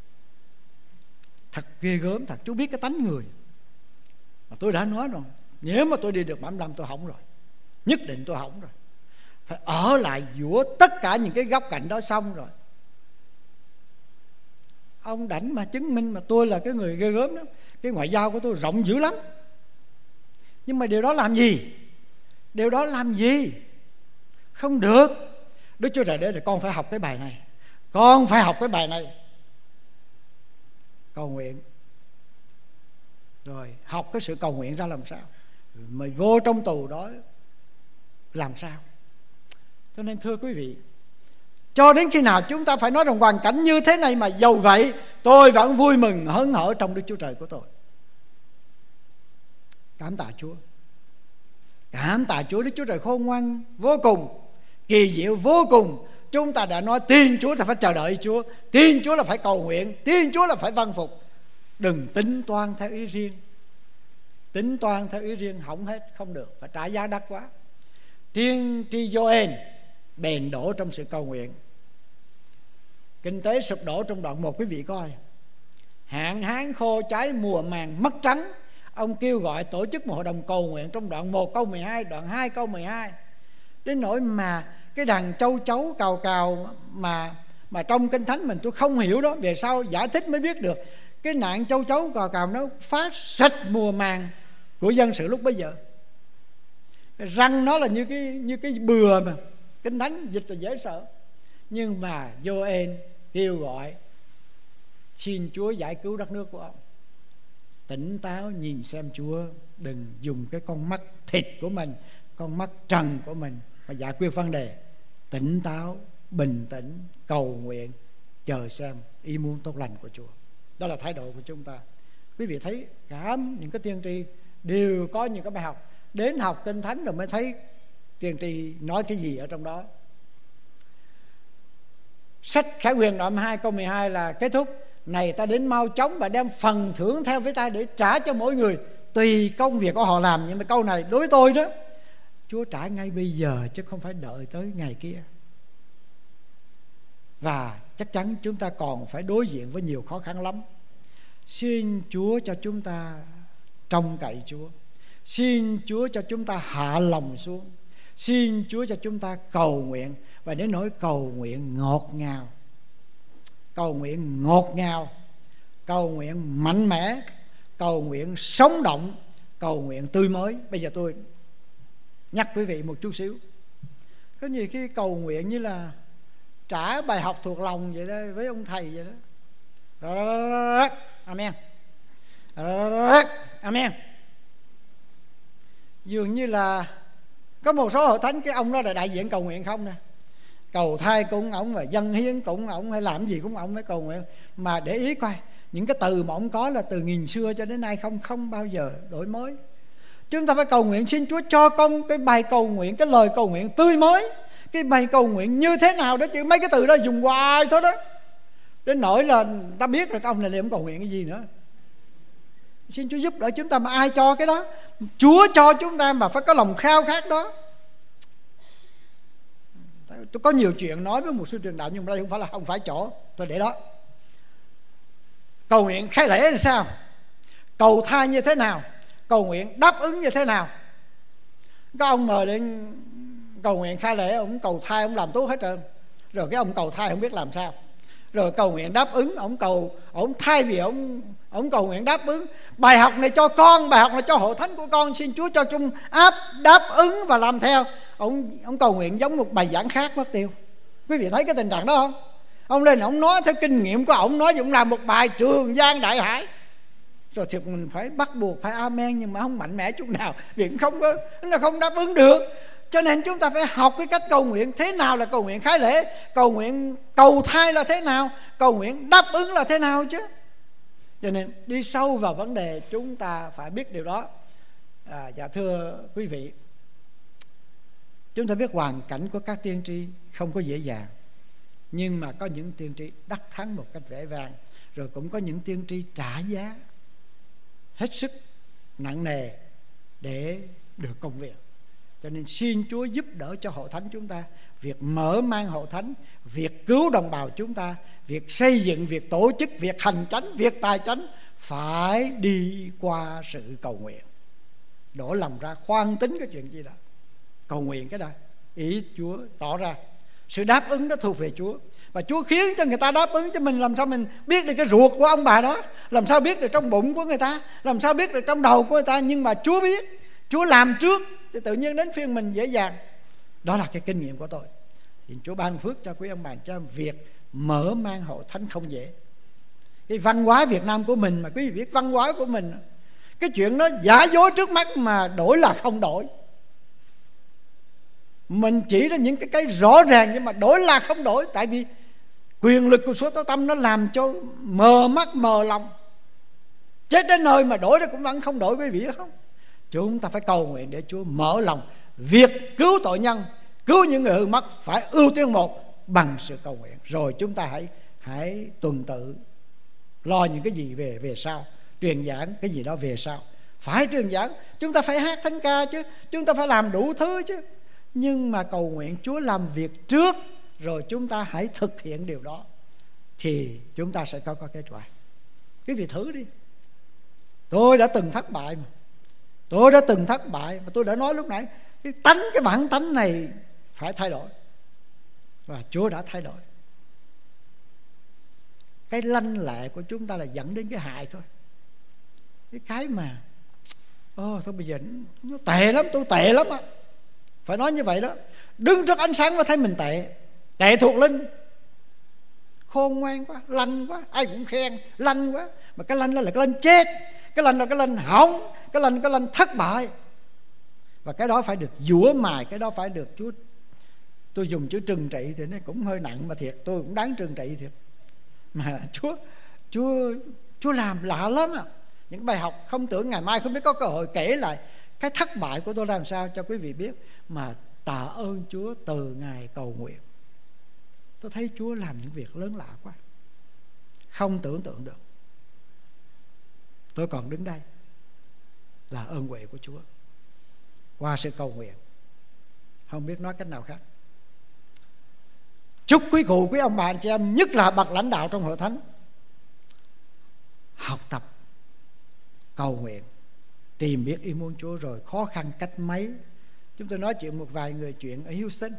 Thật ghê gớm thật. Chúa biết cái tánh người. Mà tôi đã nói rồi, nếu mà tôi đi được bảy mươi lăm tôi hỏng rồi, nhất định tôi hỏng rồi. Phải ở lại dũa tất cả những cái góc cạnh đó xong rồi. Ông Đảnh mà chứng minh mà tôi là cái người ghê gớm đó. Cái ngoại giao của tôi rộng dữ lắm. Nhưng mà điều đó làm gì? Điều đó làm gì? Không được. Đức Chúa Trời để rồi con phải học cái bài này. Con phải học cái bài này. Cầu nguyện. Rồi học cái sự cầu nguyện ra làm sao. Mày vô trong tù đó làm sao. Cho nên thưa quý vị, cho đến khi nào chúng ta phải nói rằng hoàn cảnh như thế này mà dầu vậy tôi vẫn vui mừng hớn hở trong Đức Chúa Trời của tôi. Cảm tạ Chúa. Cảm tạ Chúa. Đức Chúa Trời khôn ngoan vô cùng, kỳ diệu vô cùng. Chúng ta đã nói tin Chúa là phải chờ đợi Chúa, tin Chúa là phải cầu nguyện, tin Chúa là phải vâng phục. Đừng tính toán theo ý riêng. Tính toán theo ý riêng hỏng hết, không được, phải trả giá đắt quá. Tiên tri Gioan bền đổ trong sự cầu nguyện. Kinh tế sụp đổ trong đoạn một, quý vị coi. Hạn hán khô cháy, mùa màng mất trắng. Ông kêu gọi tổ chức một hội đồng cầu nguyện trong đoạn một câu mười hai, đoạn hai câu mười hai. Đến nỗi mà cái đàn châu chấu cào cào mà mà trong Kinh Thánh mình tôi không hiểu đó, về sau giải thích mới biết được. Cái nạn châu chấu cào cào nó phá sạch mùa màng của dân sự lúc bấy giờ. Cái răng nó là như cái như cái bừa mà Kinh Thánh dịch là dễ sợ. Nhưng mà Gioan kêu gọi xin Chúa giải cứu đất nước của ông. Tỉnh táo nhìn xem Chúa, đừng dùng cái con mắt thịt của mình, con mắt trần của mình mà giải quyết vấn đề. Tỉnh táo, bình tĩnh, cầu nguyện, chờ xem ý muốn tốt lành của Chúa. Đó là thái độ của chúng ta. Quý vị thấy cả những cái tiên tri đều có những cái bài học. Đến học Kinh Thánh rồi mới thấy tiên tri nói cái gì ở trong đó. Sách Khải Huyền đoạn hai câu mười hai là kết thúc. Này ta đến mau chóng và đem phần thưởng theo với ta để trả cho mỗi người tùy công việc của họ làm. Nhưng mà câu này đối với tôi đó, Chúa trả ngay bây giờ chứ không phải đợi tới ngày kia. Và chắc chắn chúng ta còn phải đối diện với nhiều khó khăn lắm. Xin Chúa cho chúng ta trông cậy Chúa. Xin Chúa cho chúng ta hạ lòng xuống. Xin Chúa cho chúng ta cầu nguyện. Và đến nỗi cầu nguyện ngọt ngào, cầu nguyện ngọt ngào, cầu nguyện mạnh mẽ, cầu nguyện sống động, cầu nguyện tươi mới. Bây giờ tôi nhắc quý vị một chút xíu. Có nhiều khi cầu nguyện như là trả bài học thuộc lòng vậy đó, với ông thầy vậy đó. Amen, amen. Dường như là có một số hội thánh cái ông đó là đại diện cầu nguyện không nè. cầu thai cũng ổng, và dâng hiến cũng ổng, hay làm gì cũng ổng mới cầu nguyện. Mà để ý coi, những cái từ mà ổng có là từ nghìn xưa cho đến nay, không không bao giờ đổi mới. Chúng ta phải cầu nguyện xin Chúa cho con cái bài cầu nguyện, cái lời cầu nguyện tươi mới. Cái bài cầu nguyện như thế nào đó chứ, mấy cái từ đó dùng hoài thôi đó, đến nỗi là ta biết rồi cái ông này làm cầu nguyện cái gì nữa. Xin Chúa giúp đỡ chúng ta, mà ai cho cái đó? Chúa cho chúng ta, mà phải có lòng khao khát đó. Tôi có nhiều chuyện nói với một sư truyền đạo, nhưng mà đây không phải là không phải chỗ tôi để đó. Cầu nguyện khai lễ là sao? Cầu thai như thế nào? Cầu nguyện đáp ứng như thế nào? Có ông mời đến cầu nguyện khai lễ, ông cầu thai ông làm tốt hết trơn. Rồi cái ông cầu thai không biết làm sao. Rồi cầu nguyện đáp ứng, ông cầu ông thay vì ông ông cầu nguyện đáp ứng. Bài học này cho con, bài học này cho hội thánh của con, xin Chúa cho chúng áp đáp ứng và làm theo. Ông ông cầu nguyện giống một bài giảng khác mất tiêu. Quý vị thấy cái tình trạng đó không? Ông lên ông nói theo kinh nghiệm của ông, nói ông làm một bài Trường Giang Đại Hải. Rồi thiệt mình phải bắt buộc phải amen, nhưng mà không mạnh mẽ chút nào, vì không có, nó không đáp ứng được. Cho nên chúng ta phải học cái cách cầu nguyện. Thế nào là cầu nguyện khái lễ? Cầu nguyện cầu thai là thế nào? Cầu nguyện đáp ứng là thế nào chứ? Cho nên đi sâu vào vấn đề chúng ta phải biết điều đó. à, Dạ thưa quý vị, chúng ta biết hoàn cảnh của các tiên tri không có dễ dàng, nhưng mà có những tiên tri đắc thắng một cách vẻ vang. Rồi cũng có những tiên tri trả giá hết sức nặng nề để được công việc. Cho nên xin Chúa giúp đỡ cho hội thánh chúng ta, việc mở mang hội thánh, việc cứu đồng bào chúng ta, việc xây dựng, việc tổ chức, việc hành chánh, việc tài chánh phải đi qua sự cầu nguyện. Đổ lòng ra khoan tính cái chuyện gì đó, cầu nguyện cái đó, ý Chúa tỏ ra. Sự đáp ứng đó thuộc về Chúa, và Chúa khiến cho người ta đáp ứng cho mình. Làm sao mình biết được cái ruột của ông bà đó? Làm sao biết được trong bụng của người ta? Làm sao biết được trong đầu của người ta? Nhưng mà Chúa biết, Chúa làm trước, thì tự nhiên đến phiên mình dễ dàng. Đó là cái kinh nghiệm của tôi. Xin Chúa ban phước cho quý ông bà cho việc mở mang hội thánh không dễ. Cái văn hóa Việt Nam của mình, mà quý vị biết văn hóa của mình, cái chuyện nó giả dối trước mắt mà đổi là không đổi. Mình chỉ ra những cái cái rõ ràng, nhưng mà đổi là không đổi. Tại vì quyền lực của số tối tâm nó làm cho mờ mắt mờ lòng. Chết đến nơi mà đổi ra cũng vẫn không đổi, quý vị biết không? Chúng ta phải cầu nguyện để Chúa mở lòng. Việc cứu tội nhân, cứu những người hư mất phải ưu tiên một bằng sự cầu nguyện. Rồi chúng ta hãy hãy tuần tự lo những cái gì về về sau, truyền giảng cái gì đó về sau. Phải truyền giảng, chúng ta phải hát thánh ca chứ, chúng ta phải làm đủ thứ chứ. Nhưng mà cầu nguyện Chúa làm việc trước, rồi chúng ta hãy thực hiện điều đó, thì chúng ta sẽ có, có kết quả. Quý vị thử đi. Tôi đã từng thất bại mà. Tôi đã từng thất bại và tôi đã nói lúc nãy, cái tánh, cái bản tánh này phải thay đổi. Và Chúa đã thay đổi. Cái lanh lẹ của chúng ta là dẫn đến cái hại thôi. Cái cái mà Ồ thôi bây giờ nó tệ lắm, tôi tệ lắm á. Phải nói như vậy đó. Đứng trước ánh sáng và thấy mình tệ, tệ thuộc linh, khôn ngoan quá, lanh quá, ai cũng khen, lanh quá. Mà cái lanh đó là cái lanh chết, cái lanh là cái lanh hỏng, cái lanh cái lanh thất bại. Và cái đó phải được dũa mài, cái đó phải được Chúa, tôi dùng chữ trừng trị thì nó cũng hơi nặng mà thiệt, tôi cũng đáng trừng trị thiệt. Mà Chúa Chúa Chúa làm lạ lắm à. Những bài học không tưởng ngày mai không biết có cơ hội kể lại cái thất bại của tôi làm sao cho quý vị biết. Mà tạ ơn Chúa, từ ngày cầu nguyện tôi thấy Chúa làm những việc lớn lạ quá, không tưởng tượng được. Tôi còn đứng đây là ơn huệ của Chúa qua sự cầu nguyện, không biết nói cách nào khác. Chúc quý cụ, quý ông bà anh chị em, nhất là bậc lãnh đạo trong hội thánh, học tập cầu nguyện, tìm biết ý muốn Chúa. Rồi khó khăn cách mấy, chúng tôi nói chuyện một vài người chuyện ở Houston,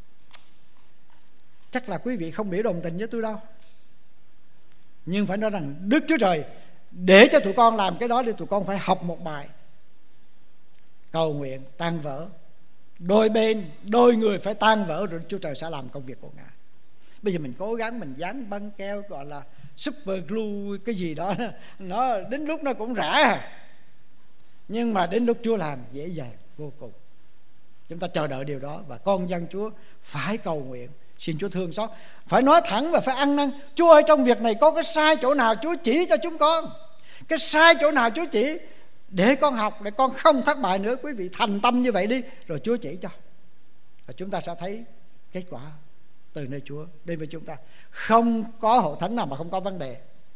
chắc là quý vị không biểu đồng tình với tôi đâu, nhưng phải nói rằng Đức Chúa Trời để cho tụi con làm cái đó, để tụi con phải học một bài cầu nguyện tan vỡ. Đôi bên, đôi người phải tan vỡ, rồi Chúa Trời sẽ làm công việc của Ngài. Bây giờ mình cố gắng mình dán băng keo gọi là super glue cái gì đó, nó đến lúc nó cũng rã, nhưng mà đến lúc Chúa làm dễ dàng vô cùng. Chúng ta chờ đợi điều đó, và con dân Chúa phải cầu nguyện Xin Chúa thương xót. Phải nói thẳng và phải ăn năn. Chúa ơi, trong việc này có cái sai chỗ nào Chúa chỉ cho chúng con. Cái sai chỗ nào Chúa chỉ, để con học, để con không thất bại nữa. Quý vị thành tâm như vậy đi, rồi Chúa chỉ cho, và chúng ta sẽ thấy kết quả từ nơi Chúa đến với chúng ta. Không có hội thánh nào mà không có vấn đề.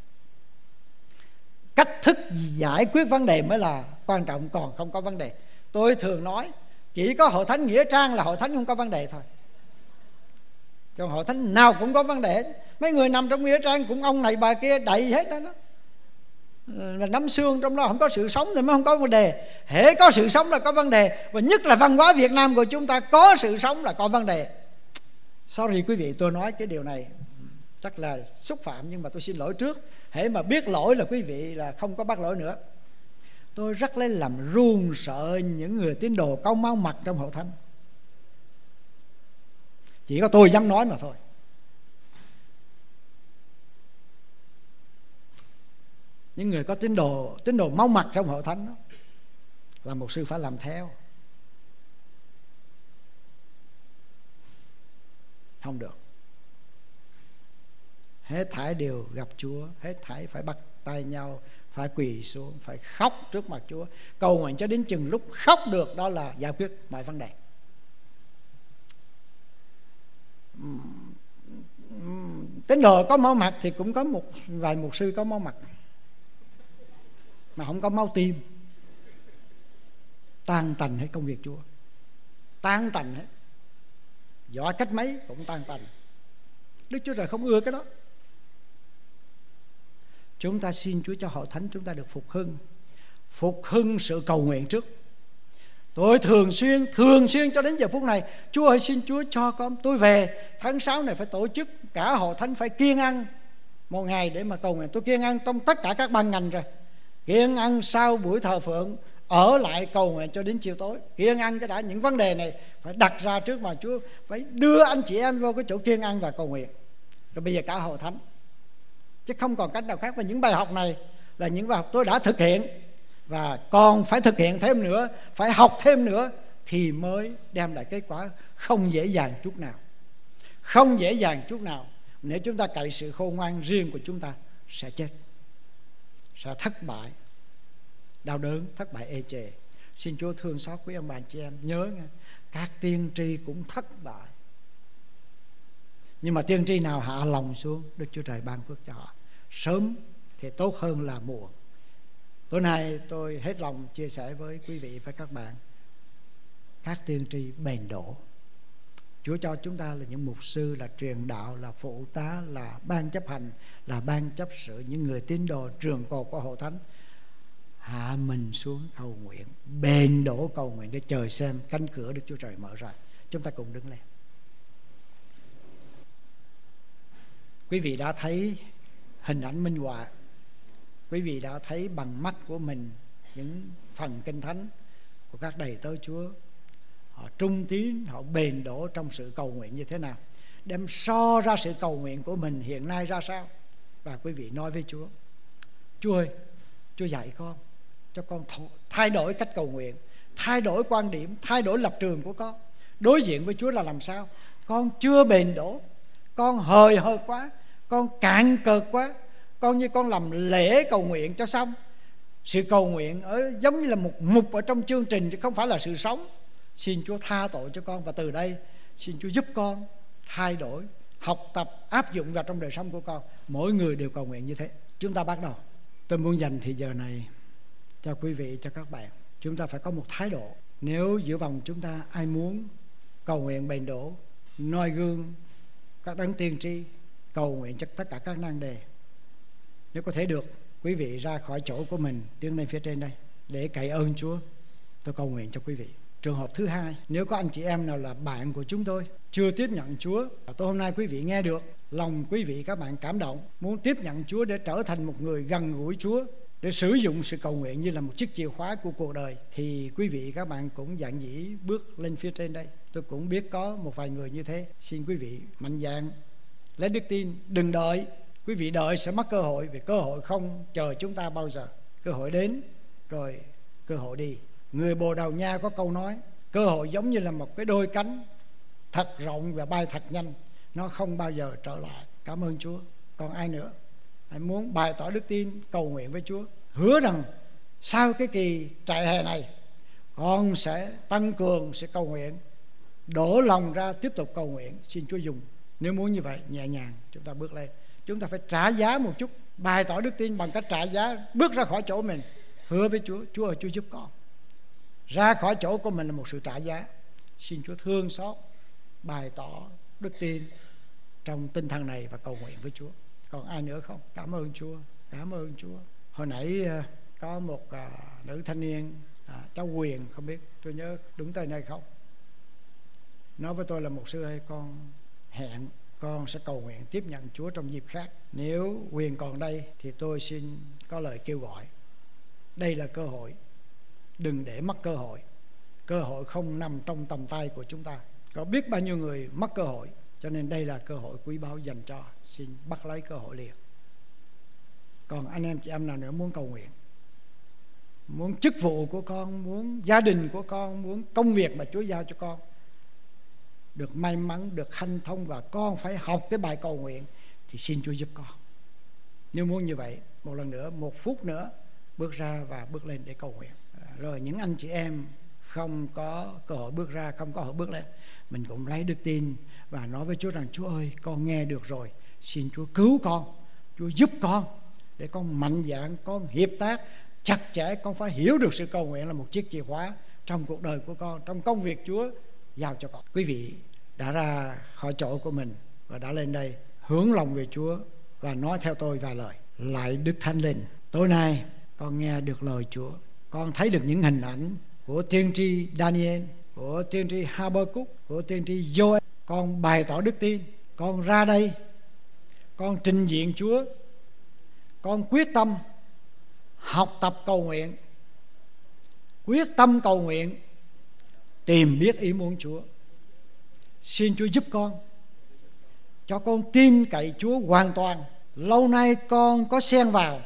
Cách thức giải quyết vấn đề mới là quan trọng, còn không có vấn đề. Tôi thường nói chỉ có hội thánh Nghĩa Trang là hội thánh không có vấn đề thôi. Trong hội thánh nào cũng có vấn đề. Mấy người nằm trong Nghĩa Trang cũng ông này bà kia đầy hết đó, đó. Mà nắm xương trong đó không có sự sống thì mới không có vấn đề. Hễ có sự sống là có vấn đề. Và nhất là văn hóa Việt Nam của chúng ta, có sự sống là có vấn đề. Sorry quý vị, tôi nói cái điều này chắc là xúc phạm, nhưng mà tôi xin lỗi trước. Hễ mà biết lỗi là quý vị là không có bắt lỗi nữa. Tôi rất lấy làm run sợ những người tín đồ có máu mặt trong hội thánh. Chỉ có tôi dám nói mà thôi. Những người có tín đồ tín đồ máu mặt trong hội thánh đó, là một sư phải làm theo. Không được. Hết thảy đều gặp Chúa, hết thảy phải bắt tay nhau, phải quỳ xuống, phải khóc trước mặt Chúa, cầu nguyện cho đến chừng lúc khóc được, đó là giải quyết mọi vấn đề. Tín đồ có máu mặt thì cũng có một vài mục sư có máu mặt mà không có máu tim, tan tành hết công việc Chúa, tan tành hết, giỏi cách mấy cũng tan tành. Đức Chúa Trời không ưa cái đó. Chúng ta xin Chúa cho hội thánh chúng ta được phục hưng, phục hưng sự cầu nguyện trước. Tôi thường xuyên thường xuyên cho đến giờ phút này, Chúa ơi, xin Chúa cho con tôi về tháng sáu này phải tổ chức cả hội thánh phải kiêng ăn một ngày để mà cầu nguyện. Tôi kiêng ăn trong tất cả các ban ngành rồi, kiêng ăn sau buổi thờ phượng, ở lại cầu nguyện cho đến chiều tối. Kiêng ăn cái đã, những vấn đề này phải đặt ra trước mà Chúa, phải đưa anh chị em vô cái chỗ kiêng ăn và cầu nguyện. Rồi bây giờ cả hội thánh, chứ không còn cách nào khác. Và những bài học này là những bài học tôi đã thực hiện, và còn phải thực hiện thêm nữa, phải học thêm nữa, thì mới đem lại kết quả. Không dễ dàng chút nào, không dễ dàng chút nào. Nếu chúng ta cậy sự khôn ngoan riêng của chúng ta, sẽ chết, sẽ thất bại, đau đớn, thất bại ê chề. Xin Chúa thương xót quý ông bà chị em. Nhớ nghe, các tiên tri cũng thất bại, nhưng mà tiên tri nào hạ lòng xuống, Đức Chúa Trời ban phước cho họ. Sớm thì tốt hơn là muộn. Tối nay tôi hết lòng chia sẻ với quý vị và các bạn, các tiên tri bền đổ. Chúa cho chúng ta là những mục sư, là truyền đạo, là phụ tá, là ban chấp hành, là ban chấp sự, những người tín đồ trường cột của hội thánh, hạ mình xuống cầu nguyện, bền đổ cầu nguyện để chờ xem cánh cửa Đức Chúa Trời mở ra. Chúng ta cùng đứng lên. Quý vị đã thấy hình ảnh minh họa, quý vị đã thấy bằng mắt của mình những phần kinh thánh của các đầy tớ Chúa. Họ trung tín, họ bền đổ trong sự cầu nguyện như thế nào, đem so ra sự cầu nguyện của mình hiện nay ra sao. Và quý vị nói với Chúa, Chúa ơi, Chúa dạy con, cho con thay đổi cách cầu nguyện, thay đổi quan điểm, thay đổi lập trường của con. Đối diện với Chúa là làm sao? Con chưa bền đổ, con hời hợt quá, con cạn cợt quá, con như con làm lễ cầu nguyện cho xong. Sự cầu nguyện ở giống như là một mục ở trong chương trình, chứ không phải là sự sống. Xin Chúa tha tội cho con, và từ đây xin Chúa giúp con thay đổi, học tập, áp dụng vào trong đời sống của con. Mỗi người đều cầu nguyện như thế. Chúng ta bắt đầu. Tôi muốn dành thì giờ này cho quý vị, cho các bạn. Chúng ta phải có một thái độ. Nếu giữa vòng chúng ta ai muốn cầu nguyện bền đổ, noi gương các đấng tiên tri, cầu nguyện cho tất cả các nan đề, nếu có thể được, quý vị ra khỏi chỗ của mình, tiến lên phía trên đây để cậy ơn Chúa. Tôi cầu nguyện cho quý vị. Trường hợp thứ hai, nếu có anh chị em nào là bạn của chúng tôi chưa tiếp nhận Chúa, và tôi hôm nay quý vị nghe được, lòng quý vị các bạn cảm động, muốn tiếp nhận Chúa để trở thành một người gần gũi Chúa, để sử dụng sự cầu nguyện như là một chiếc chìa khóa của cuộc đời, thì quý vị các bạn cũng dạn dĩ bước lên phía trên đây. Tôi cũng biết có một vài người như thế. Xin quý vị mạnh dạn lấy đức tin, đừng đợi. Quý vị đợi sẽ mất cơ hội, vì cơ hội không chờ chúng ta bao giờ. Cơ hội đến rồi cơ hội đi. Người Bồ Đào Nha có câu nói, cơ hội giống như là một cái đôi cánh thật rộng và bay thật nhanh. nó không bao giờ trở lại. Cảm ơn Chúa. Còn ai nữa? Hãy muốn bày tỏ đức tin, cầu nguyện với Chúa, hứa rằng sau cái kỳ trại hè này con sẽ tăng cường sự cầu nguyện, đổ lòng ra tiếp tục cầu nguyện. Xin Chúa dùng. Nếu muốn như vậy, nhẹ nhàng chúng ta bước lên. Chúng ta phải trả giá một chút, bày tỏ đức tin bằng cách trả giá, bước ra khỏi chỗ mình, hứa với Chúa: Chúa ơi, Chúa giúp con. Ra khỏi chỗ của mình là một sự trả giá. Xin Chúa thương xót, bày tỏ đức tin trong tinh thần này và cầu nguyện với Chúa. Còn ai nữa không? Cảm ơn Chúa, cảm ơn Chúa. Hồi nãy có một à, nữ thanh niên, à, cháu Quyền, không biết tôi nhớ đúng tên này không, nói với tôi là: một sư ơi, con hẹn con sẽ cầu nguyện tiếp nhận Chúa trong dịp khác. Nếu Quyền còn đây thì tôi xin có lời kêu gọi. Đây là cơ hội, đừng để mất cơ hội. Cơ hội không nằm trong tầm tay của chúng ta. Có biết bao nhiêu người mất cơ hội, cho nên đây là cơ hội quý báu dành cho. Xin bắt lấy cơ hội liền. Còn anh em chị em nào nữa muốn cầu nguyện, muốn chức vụ của con, muốn gia đình của con, muốn công việc mà Chúa giao cho con được may mắn, được hanh thông, và con phải học cái bài cầu nguyện, thì xin Chúa giúp con. Nếu muốn như vậy, một lần nữa, một phút nữa bước ra và bước lên để cầu nguyện. Rồi những anh chị em không có cơ hội bước ra, không có cơ hội bước lên, mình cũng lấy đức tin và nói với Chúa rằng: Chúa ơi, con nghe được rồi, xin Chúa cứu con, Chúa giúp con, để con mạnh dạn, con hiệp tác chặt chẽ. Con phải hiểu được sự cầu nguyện là một chiếc chìa khóa trong cuộc đời của con, trong công việc Chúa giao cho con. Quý vị đã ra khỏi chỗ của mình và đã lên đây hướng lòng về Chúa và nói theo tôi vài lời. Lạy Đức Thánh Linh, tối nay con nghe được lời Chúa, con thấy được những hình ảnh của tiên tri Daniel, của tiên tri Habakkuk, của tiên tri Joel. Con bày tỏ đức tin, con ra đây, con trình diện Chúa, con quyết tâm học tập cầu nguyện, quyết tâm cầu nguyện, tìm biết ý muốn Chúa. Xin Chúa giúp con, cho con tin cậy Chúa hoàn toàn. Lâu nay con có xen vào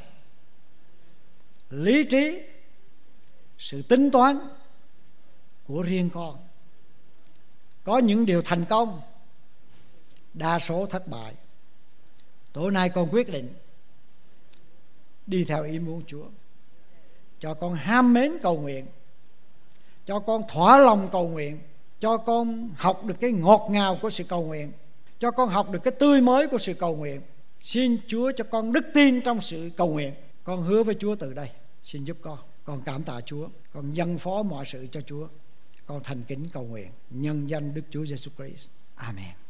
lý trí, sự tính toán của riêng con. Có những điều thành công, đa số thất bại. Tối nay con quyết định đi theo ý muốn Chúa. Cho con ham mến cầu nguyện, cho con thỏa lòng cầu nguyện, cho con học được cái ngọt ngào của sự cầu nguyện, cho con học được cái tươi mới của sự cầu nguyện. Xin Chúa cho con đức tin trong sự cầu nguyện. Con hứa với Chúa từ đây, xin giúp con. Con cảm tạ Chúa, con dâng phó mọi sự cho Chúa. Con thành kính cầu nguyện nhân danh Đức Chúa Giêsu Christ. Amen.